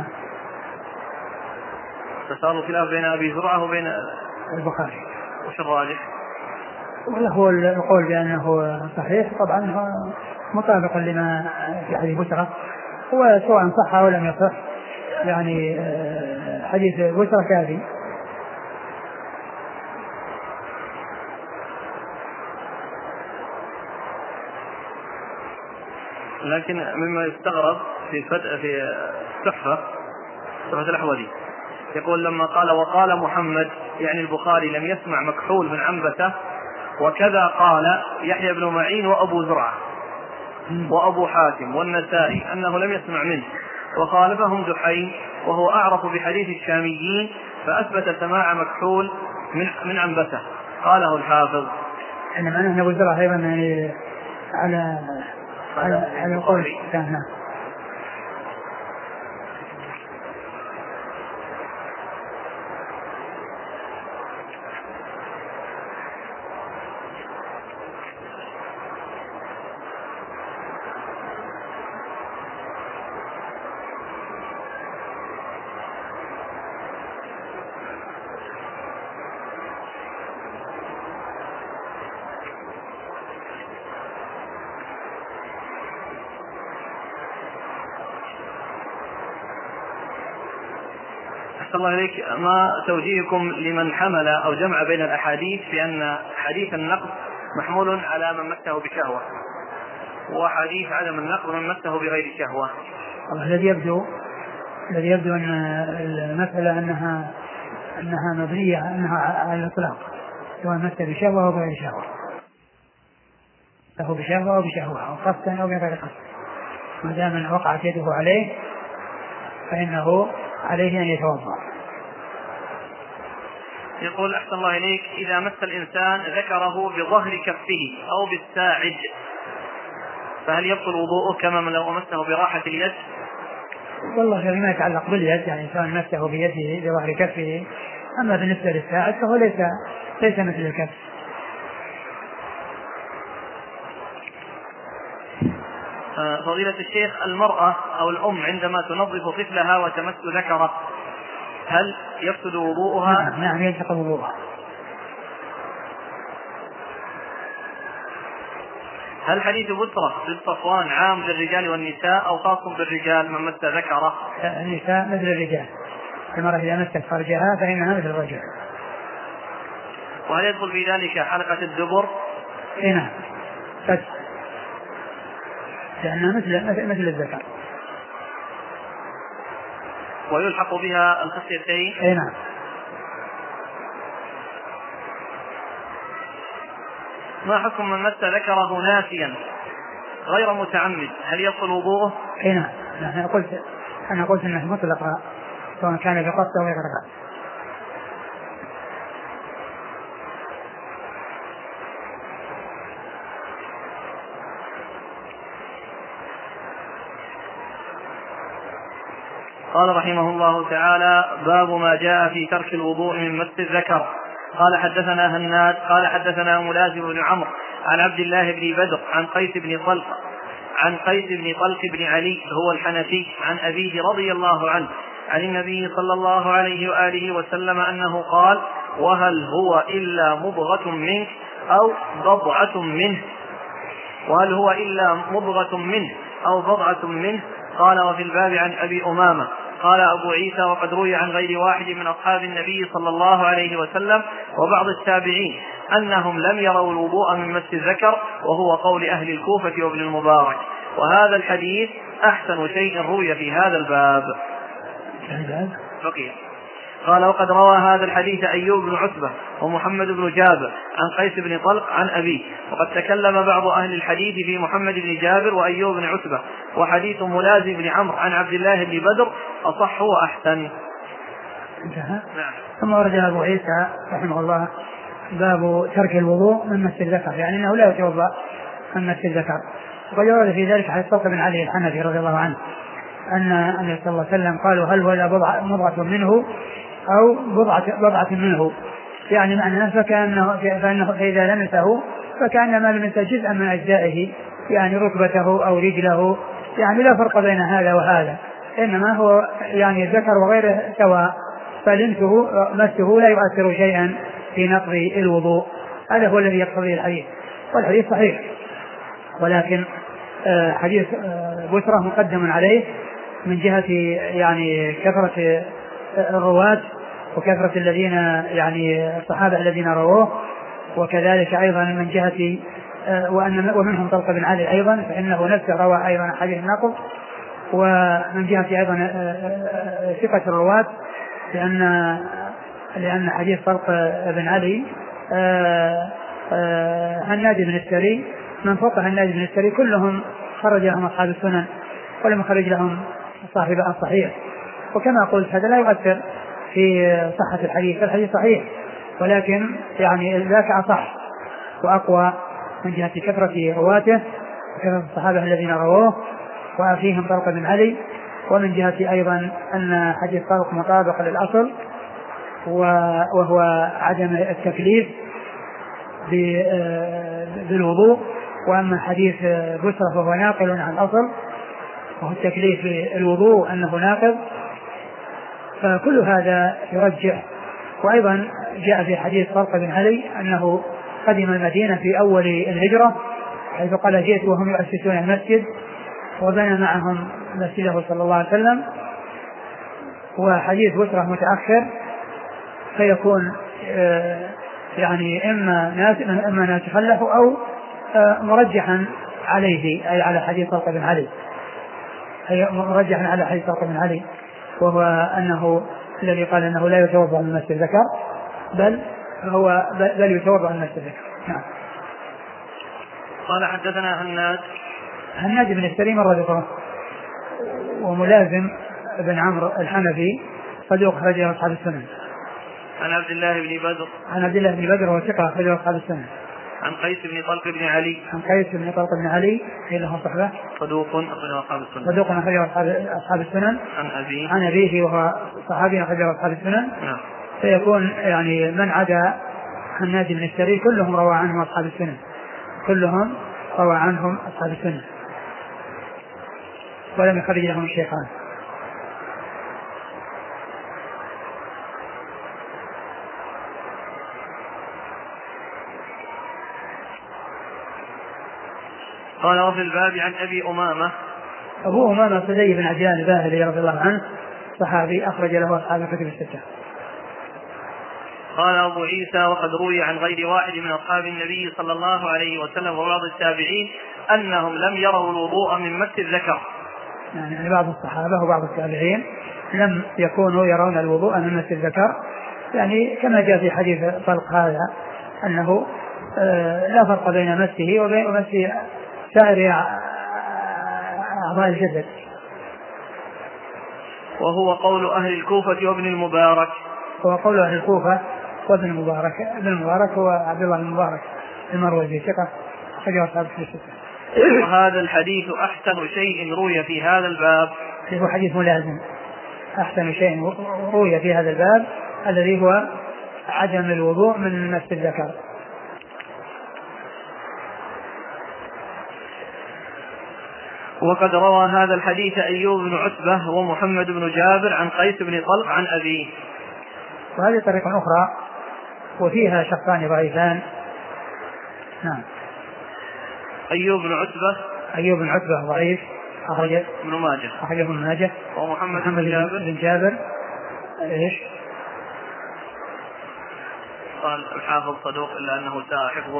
فصار الخلاف بين أبي زرعة وبين البخاري. وش الراجح؟ وله القول بأنه صحيح طبعا هو مطابق لما في حديث بسرة، هو سواء صح أو لم يصح يعني حديث بسرة كافي. لكن مما يستغرب في فتح في تحفة تحفة الأحوذي يقول لما قال وقال محمد يعني البخاري لم يسمع مكحول من عنبسة، وكذا قال يحيى بن معين وأبو زرعة وأبو حاتم والنسائي أنه لم يسمع منه، وخالفهم دحين وهو أعرف بحديث الشاميين فأثبت سماع مكحول من من عنبسة. قاله الحافظ. إن معناه أن أبو زرعة أيضا يعني على على على القول كان. الله إليك، ما توجيهكم لمن حمل أو جمع بين الأحاديث بأن حديث النقض محمول على من مسه بشهوة وحديث عدم النقض من مسه بغير شهوة؟ الذي يبدو الذي يبدو أن المسألة أنها أنها مبنية أنها على الإطلاق، سواء مسه بشهوة أو بغير شهوة، له بشهوة أو بشهوة أو قصدا أو بغير قصد، ما دام أن وقعت يده عليه فإنه عليه أن يتوضأ. يقول أحسن الله إليك، إذا مس الإنسان ذكره بظهر كفه أو بالساعد فهل يبطل وضوءه كما من لو مسه براحة اليد؟ والله فيما يتعلق باليد يعني سواء مسه بيده بظهر كفه، أما بالنسبة للساعد فهو ليس ليس مثل الكف. فضيلة الشيخ، المرأة أو الأم عندما تنظف طفلها وتمس ذكره هل يفسد وضوءها؟ نعم, نعم ينتقض وضوءها. هل حديث بسرة للصفوان عام للرجال والنساء أو خاص بالرجال من مس ذكره؟ النساء مثل الرجال، المرأة إذا مست فرجها فإنها مثل الرجل. وهل يدخل في ذلك حلقة الدبر؟ نعم لأنها مثل مثل الذكر. ويلحق بها الخصيتين. أي نعم. ما حكم من مس ذكره ناسيا غير متعمد هل يبطل وضوءه؟ أي نعم. أنا قلت أنا قلت أنه مطلق سواء كان بقصد أو غير قصد. قال رحمه الله تعالى: باب ما جاء في ترك الوضوء من مس الذكر. قال حدثنا هناد قال حدثنا ملازم بن عمرو عن عبد الله بن بدر عن قيس بن طلق عن قيس بن طلق بن علي هو الحنفي عن أبيه رضي الله عنه عن النبي صلى الله عليه وآله وسلم أنه قال: وهل هو إلا مضغة منك أو بضعة منه وهل هو إلا مضغة منه أو بضعة منه. قال: وفي الباب عن أبي أمامة قال أبو عيسى: وقد روي عن غير واحد من أصحاب النبي صلى الله عليه وسلم وبعض التابعين أنهم لم يروا الوضوء من مس الذكر، وهو قول أهل الكوفة وابن المبارك، وهذا الحديث أحسن شيء روي في هذا الباب. فقيه. قال: وقد روى هذا الحديث أيوب بن عتبة ومحمد بن جابر عن قيس بن طلق عن أبيه، وقد تكلم بعض أهل الحديث في محمد بن جابر وأيوب بن عتبة، وحديث ملازم بن عمرو عن عبد الله بن بدر أصح وأحسن. انتهى. ثم ورد أبو عيسى رحمه الله باب ترك الوضوء من مس الذكر، يعني أنه لا يتوضأ من مس الذكر. وقد ورد في ذلك حديث طلق بن علي الحنفي رضي الله عنه أن النبي صلى الله عليه وسلم قالوا: هل هو إلا بضعة منه أو بضعة, بضعة منه، يعني معنى فكأنه فإنه إذا لمسه فكأنما لمس جزءا من أجزائه، يعني ركبته أو رجله، يعني لا فرق بين هذا وهذا، إنما هو يعني الذكر وغيره سواء، فلمسه مسه لا يؤثر شيئا في نقض الوضوء. هذا هو الذي يقتضيه الحديث، والحديث صحيح، ولكن حديث بسرة مقدم عليه من جهة يعني كثرة الرواة وكثرة الذين يعني الصحابة الذين رووه، وكذلك أيضا من جهة وأن ومنهم طلق بن علي أيضا فإنه نفسه روى أيضا حديث النقض، ومن جهة أيضا ثقة الرواة لأن لأن حديث طلق بن علي هناد بن السري من فوق هناد بن السري كلهم خرج لهم أصحاب السنن ولم يخرج لهم صاحب الصحيح. وكما قلت هذا لا يؤثر في صحة الحديث، الحديث صحيح ولكن يعني ذاك أصح وأقوى من جهة كثرة رواته وكثرة الصحابة الذين رووه وفيهم طلق بن علي، ومن جهة أيضا أن حديث طلق مطابق للأصل وهو عدم التكليف بالوضوء، وأما حديث بسرة فهو ناقل عن الأصل وهو التكليف بالوضوء أنه ناقض، فكل هذا يرجح. وأيضا جاء في حديث طلق بن علي أنه قدم المدينة في أول الهجرة حيث قال: جئت وهم يؤسسون المسجد وبنى معهم مسجده صلى الله عليه وسلم. وحديث بسرة متأخر فيكون يعني إما ناس إما ناسخا له أو مرجحا عليه، أي على حديث طلق بن علي، أي مرجحا على حديث طلق بن علي، وهو أنه الذي قال أنه لا يتوضأ من مس الذكر بل هو بل يتوضأ من مس الذكر. نعم. قال: حدثنا هناد هناد بن السري مرة ذكره، وملازم بن عمرو الحنفي صدوق خرجه أصحاب السنن. عن عبد الله بن بدر عن عبد الله بن بدر وثقة خرجه أصحاب السنن. عن قيس بن طلق بن علي عن قيس بن طلق بن علي قيل له صحبه صدوق أخرجه أصحاب السنن. صدوق أخرجه أصحاب السنن. عن أبيه عن أبيه وهو صحابي أخرجه أصحاب السنن. نعم. فيكون يعني من عدا هناد بن السري كلهم روى عنهم أصحاب السنن، كلهم روى عنهم أصحاب السنن ولم يخرج لهم الشيخان. قال: وفي الباب عن أبي أمامة أبو أمامة سدي بن عجلان الباهلي رضي الله عنه صحابي أخرج له أصحاب الكتب الستة. قال أبو عيسى: وقد روي عن غير واحد من أصحاب النبي صلى الله عليه وسلم وبعض التابعين أنهم لم يروا الوضوء من مس الذكر. يعني بعض الصحابة وبعض التابعين لم يكونوا يرون الوضوء من مس الذكر، يعني كما جاء في حديث طلق هذا أنه لا فرق بين مسه وبين مس سائر أعضاء الجسد. وهو قول أهل الكوفة وابن المبارك. هو قول أهل الكوفة وابن المبارك. ابن المبارك هو عبد الله المبارك المروزي ثقة أخرجه أصحاب الكتب الستة. وهذا الحديث أحسن شيء روي في هذا الباب. هو حديث ملازم، أحسن شيء روي في هذا الباب الذي هو عدم الوضوء من مس الذكر. وقد روى هذا الحديث أيوب بن عتبة ومحمد بن جابر عن قيس بن طلق عن أبيه. وهذه طريقة أخرى وفيها شخصان ضعيفان. نعم. أيوب بن عتبة أيوب بن عتبة ضعيف أخرج ابن ماجه أخرج ابن ماجه. ومحمد بن جابر بن جابر إيش قال الحافظ صدوق إلا أنه ساء حفظه.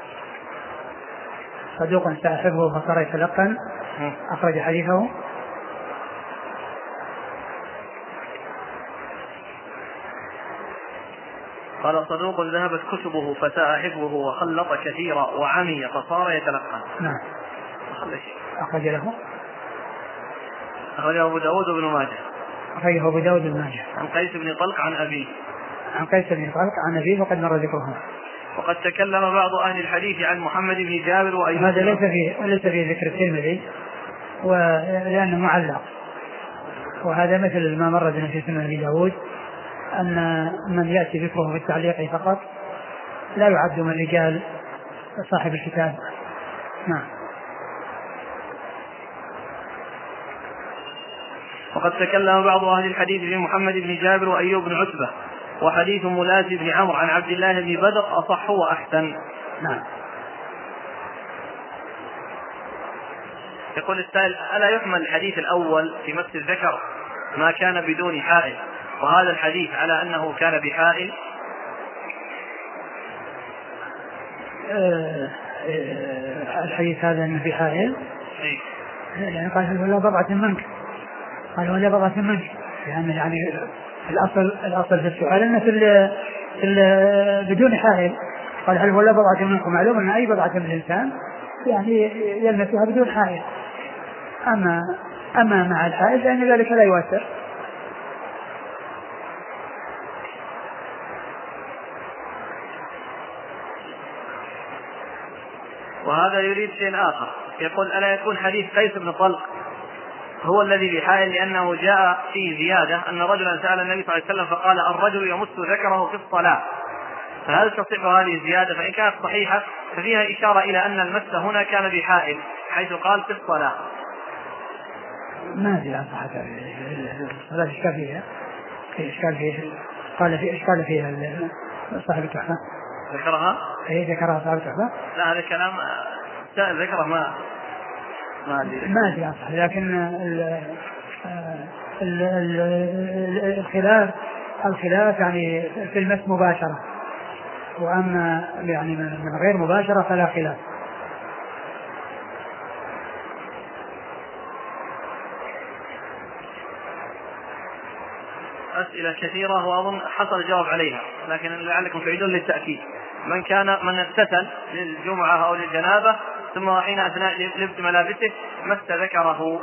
صدوق ساء حفظه فصار يتلقن. أخرج حديثه قال صدوق ذهبت كتبه فساء حفظه وخلط كثيرا وعمي فصار يتلقن. نعم. أخرج له أخرجه أبو داود وابن ماجه. أخرجه أبو داود وابن ماجه. عن قيس بن طلق عن أبيه. عن قيس بن طلق عن أبيه وقد مر ذكره. وقد تكلم بعض أهل الحديث عن محمد بن جابر وأيوب. هذا ليس فيه ليس فيه ذكر الترمذي ولأنه معلق، وهذا مثل ما مر بنا في سنن أبي داود أن من يأتي ذكره في التعليق فقط لا يعد من رجال صاحب الكتاب. نعم. وقد تكلم بعض أهل الحديث في محمد بن جابر وأيوب بن عتبة، وحديث ملازم بن عمرو عن عبد الله بن بدر أصح وأحسن. نعم. يقول السائل: ألا يحمل الحديث الأول في مس الذكر ما كان بدون حائل، وهذا الحديث على أنه كان بحائل؟ أه أه الحديث هذا أنه بحائل. إيه؟ يعني قال ولا بضعة منك، قال ولا بضعة منك، يعني يعني الأصل الأصل في السؤال أنه في ال في ال بدون حائل. قال هل ولا بضعة منكم؟ معلوم أن أي بضعة من الإنسان يعني يلمسها بدون حائل، أما أما مع الحائل فإن ذلك لا يؤثر. وهذا يريد شيء آخر، يقول: ألا يكون حديث قيس بن طلق هو الذي بحائل، لأنه جاء فيه زيادة أن رجلا سأل النبي صلى الله عليه وسلم فقال: الرجل يمس ذكره في الصلاة، فهل تصح هذه الزيادة؟ فإن كانت صحيحة ففيها إشارة إلى أن المس هنا كان بحائل حيث قال في الصلاة. ما في صحة الصلاة إشكال فيها، في إشكال فيها، قال في إشكال فيها صاحب التحفة ذكرها؟ أي ذكرها صاحب التحفة؟ لا، هذا كلام ذكره ما ما أدري ما في صح، لكن ال ال ال الخلاف الخلاف يعني في المس مباشرة، وأما يعني من غير مباشرة فلا خلاف. أسئلة كثيرة وأظن حصل الجواب عليها، لكن لعلكم تعيدون للتأكيد. من كان من اغتسل للجمعة أو للجنابة ثم حين أثناء لبس ملابسه مس ذكره.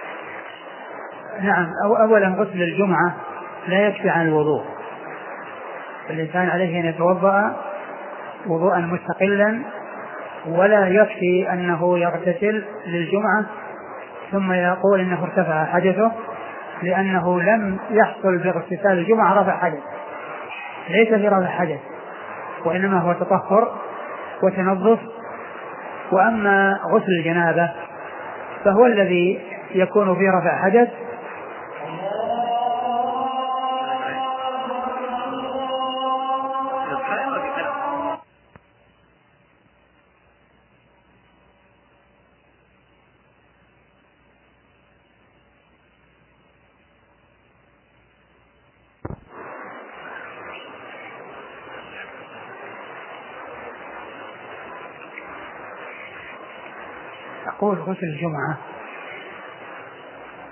نعم. أو أولا غسل الجمعة لا يكفي عن الوضوء، الإنسان عليه أن يتوضأ وضوءا مستقلا، ولا يكفي أنه يغتسل للجمعة ثم يقول إنه ارتفع حدثه، لأنه لم يحصل باغتسال الجمعة رفع حدث، ليس في رفع حدث، وإنما هو تطهر وتنظف. وأما غسل الجنابة فهو الذي يكون فيه رفع حدث، أقول غسل الجمعة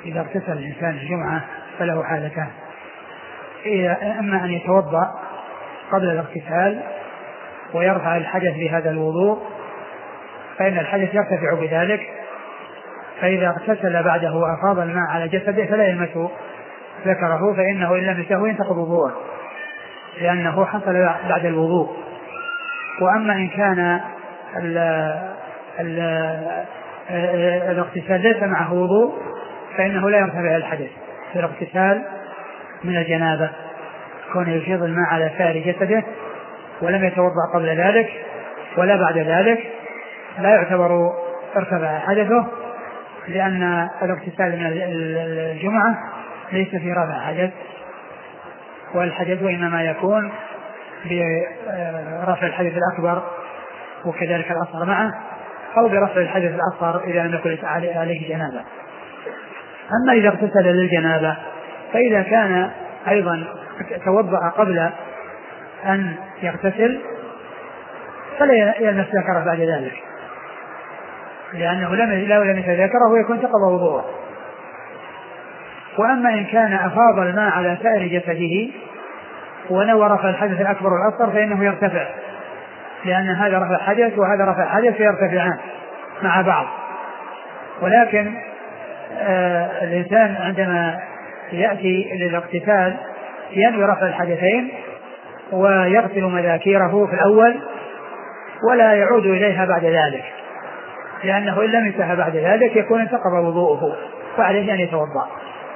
إذا اغتسل الإنسان الجمعة فله حالتان: أما أن يتوضأ قبل الاغتسال ويرفع الحدث بهذا الوضوء فإن الحدث يرتفع بذلك، فإذا اغتسل بعده وأفاض الماء على جسده فلا يمس ذكره، فإنه إن لمسه ينتقض وضوءه لأنه حصل بعد الوضوء. وأما إن كان ال ال الاغتسال ليس معه وضوء فإنه لا يرتفع الحدث في الاغتسال من الجنابة، كونه يفيض الماء على سائر جسده ولم يتوضأ قبل ذلك ولا بعد ذلك لا يعتبر ارتفع حدثه، لأن الاغتسال من الجمعة ليس في رفع حدث، والحدث إنما يكون برفع الحدث الأكبر وكذلك الأصغر معه، أو برفع الحدث الأصغر إذا لم يكن عليه جنابة. أما إذا اغتسل للجنابة فإذا كان أيضا توضأ قبل أن يغتسل فلا يلمس ذكره بعد ذلك، لأنه لم يلمس ذكره ويكون تقضى وضوءه. وأما إن كان أفاض الماء على سائر جسده ونوى رفع الحدث الأكبر والأصغر فإنه يرتفع، لأن هذا رفع حدث وهذا رفع حدث فيرتفعان مع بعض. ولكن آه الإنسان عندما يأتي للاغتسال ينوي رفع الحدثين ويغسل مذاكيره في الأول ولا يعود إليها بعد ذلك، لأنه إن لم يمسها بعد ذلك يكون انتقض وضوءه وعليه أن يتوضأ.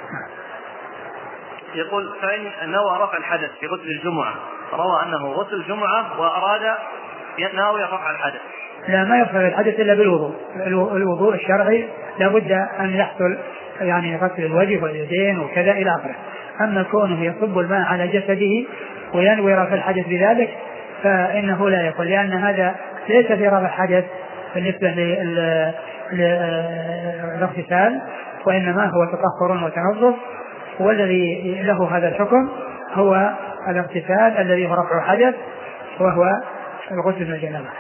يقول: فإن نوى رفع الحدث في غسل الجمعة، روى أنه غسل الجمعة وأراد ناوي رفع الحدث، لا، ما يرفع الحدث إلا بالوضوء. الوضوء الشرعي لابد أن يحصل يعني غسل الوجه واليدين وكذا إلى آخره. أما كونه يصب الماء على جسده وينوي رفع الحدث بذلك فإنه لا يكون، لأن هذا ليس في رفع حدث بالنسبة للاغتسال، وإنما هو تطهر وتنظف، والذي له هذا الحكم هو الاغتسال الذي هو رفع حدث وهو الغسل من الجنابة.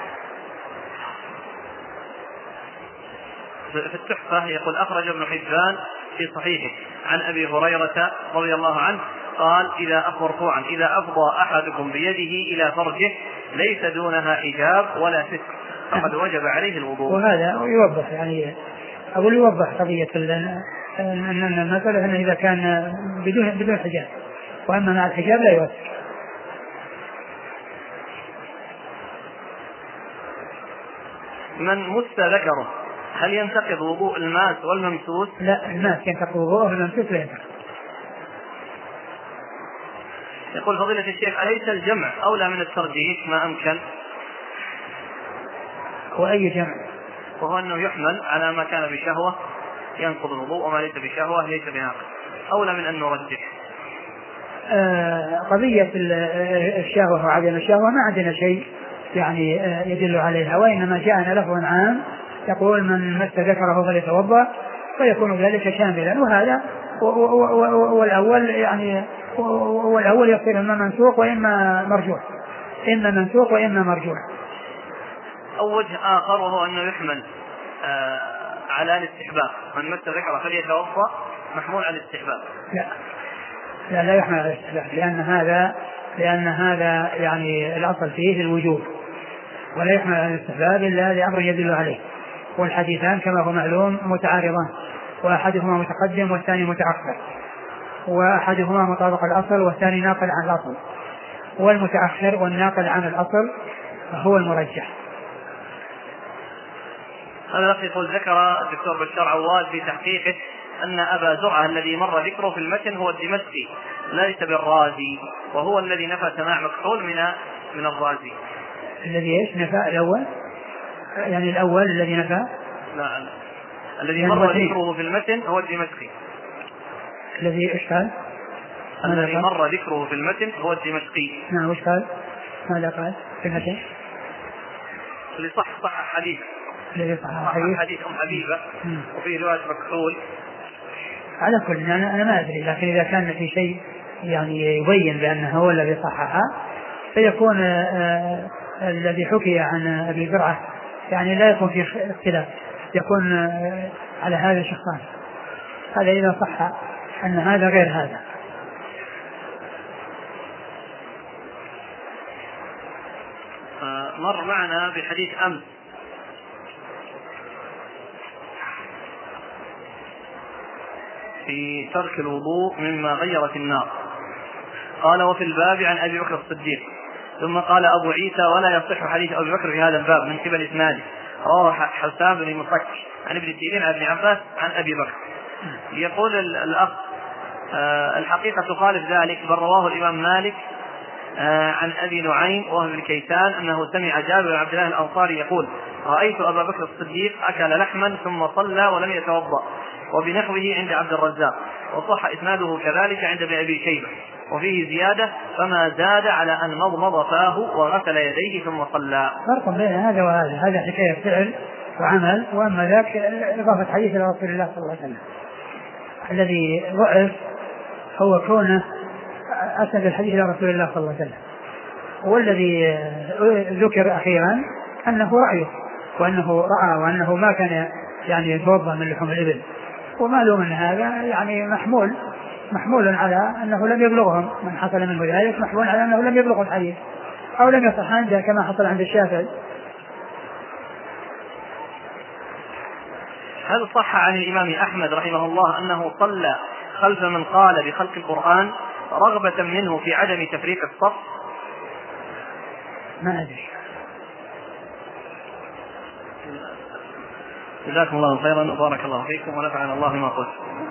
في التحفة يقول: أخرج ابن حبان في صحيحه عن أبي هريرة رضي الله عنه قال: إذا مرفوعا إذا أفضى أحدكم بيده إلى فرجه ليس دونها حجاب ولا ستر فقد وجب عليه الوضوء. وهذا يوضح يعني أقول يوضح قضية أن المسألة أنه إذا كان بدون بدون حجاب، وأما مع الحجاب لا يوثق. من مس ذكره هل ينتقض وضوء الماس والممسوس؟ لا، الماس ينتقض وضوءه والممسوس لا ينتقض. يقول: فضيلة الشيخ، أليس الجمع أولى من الترجيح ما أمكن؟ وأي جمع؟ وهو أنه يحمل على ما كان بشهوة ينقض الوضوء وما ليس بشهوة ليس بناقض، أولى من أن نرجح. آه قضية الشهوة وعدم الشهوة ما عندنا شيء يعني آه يدل عليها، وإنما جاءنا لفظ عام يقول: من مس ذكره فليتوضأ، فيكون ذلك شاملا. وهذا والأول يعني والأول يصير إما منسوق وإما مرجوح، إما منسوق وإما مرجوح. أو وجه آخر وهو أنه يحمل آه على الاستحباب، من مس ذكره فليتوضأ محمول على الاستحباب. لا لا لا يحمل على الاستحباب، لأن هذا لأن هذا يعني الأصل فيه الوجوب، ولا يحمل على الاستحباب إلا لأمر يدل عليه. والحديثان كما هو معلوم متعارضان، وأحدهما متقدم والثاني متأخر، وأحدهما مطابق الأصل والثاني ناقل عن الأصل، والمتأخر والناقل عن الأصل هو المرجح. هذا الأخ يقول: ذكر الدكتور بشار عواد في تحقيقه أن أبا زرعة الذي مر ذكره في المتن هو الدمشقي ليس بالرازي، وهو الذي نفى سماع مكحول من من الرازي. الذي ايش نفى الأول؟ يعني الأول الذي نفى؟ لا، الذي مر ذكره في المتن هو الدمشقي. الذي ايش قال؟ الذي مر ذكره في المتن هو الدمشقي. نعم، ايش قال؟ ماذا قال في المتن؟ اللي صح صح حديث الذي صح حديث حديث أم حبيبة وفي رواية مكحول. على كل أنا أنا ما أدري، لكن إذا كان في شيء يعني يبين بأنه هو الذي صححه فيكون آه الذي حكي عن أبي زرعة يعني لا يكون في اختلاف، يكون آه على هذا الشخصان. هذا إذا صح أن هذا غير هذا. مر معنا بحديث أمس في ترك الوضوء مما غيرت النار. قال وفي الباب عن أبي بكر الصديق. ثم قال أبو عيسى ولا يصح حديث أبي بكر في هذا الباب من قبل إسناده. رواه حسان بن المصك عن ابن سيرين عن ابن عباس عن أبي بكر. يقول الأخ الحقيقة تخالف ذلك، بل رواه الإمام مالك عن أبي نعيم وهو ابن كيسان أنه سمع جابر بن عبد الله الأنصاري يقول رأيت أبا بكر الصديق أكل لحما ثم صلى ولم يتوضأ، وبنحوه عند عبد الرزاق، وصح إسناده كذلك عند ابن أبي شيبة، وفيه زيادة فما زاد على أن مضمض فاه وغسل يديه ثم صلى. فرق بين هذا وهذا، هذا حكاية فعل وعمل، وأما ذاك إضافة حديث إلى رسول الله صلى الله عليه وسلم. الذي ضعف هو كونه أسند الحديث إلى رسول الله صلى الله عليه وسلم، والذي ذكر أخيرا أنه رأيه وأنه رأى وأنه ما كان يعني يتوضأ من لحوم الإبل، ومعلوم أن هذا يعني محمول محمول على أنه لم يبلغهم، من حصل منه ذلك محمول على أنه لم يبلغ الحديث أو لم يصح عنده كما حصل عند الشافعي. هل صح عن الإمام أحمد رحمه الله أنه صلى خلف من قال بخلق القرآن رغبة منه في عدم تفريق الصف؟ ما أدري. جزاكم الله خيرا وبارك الله فيكم ونفعنا الله ما قلت.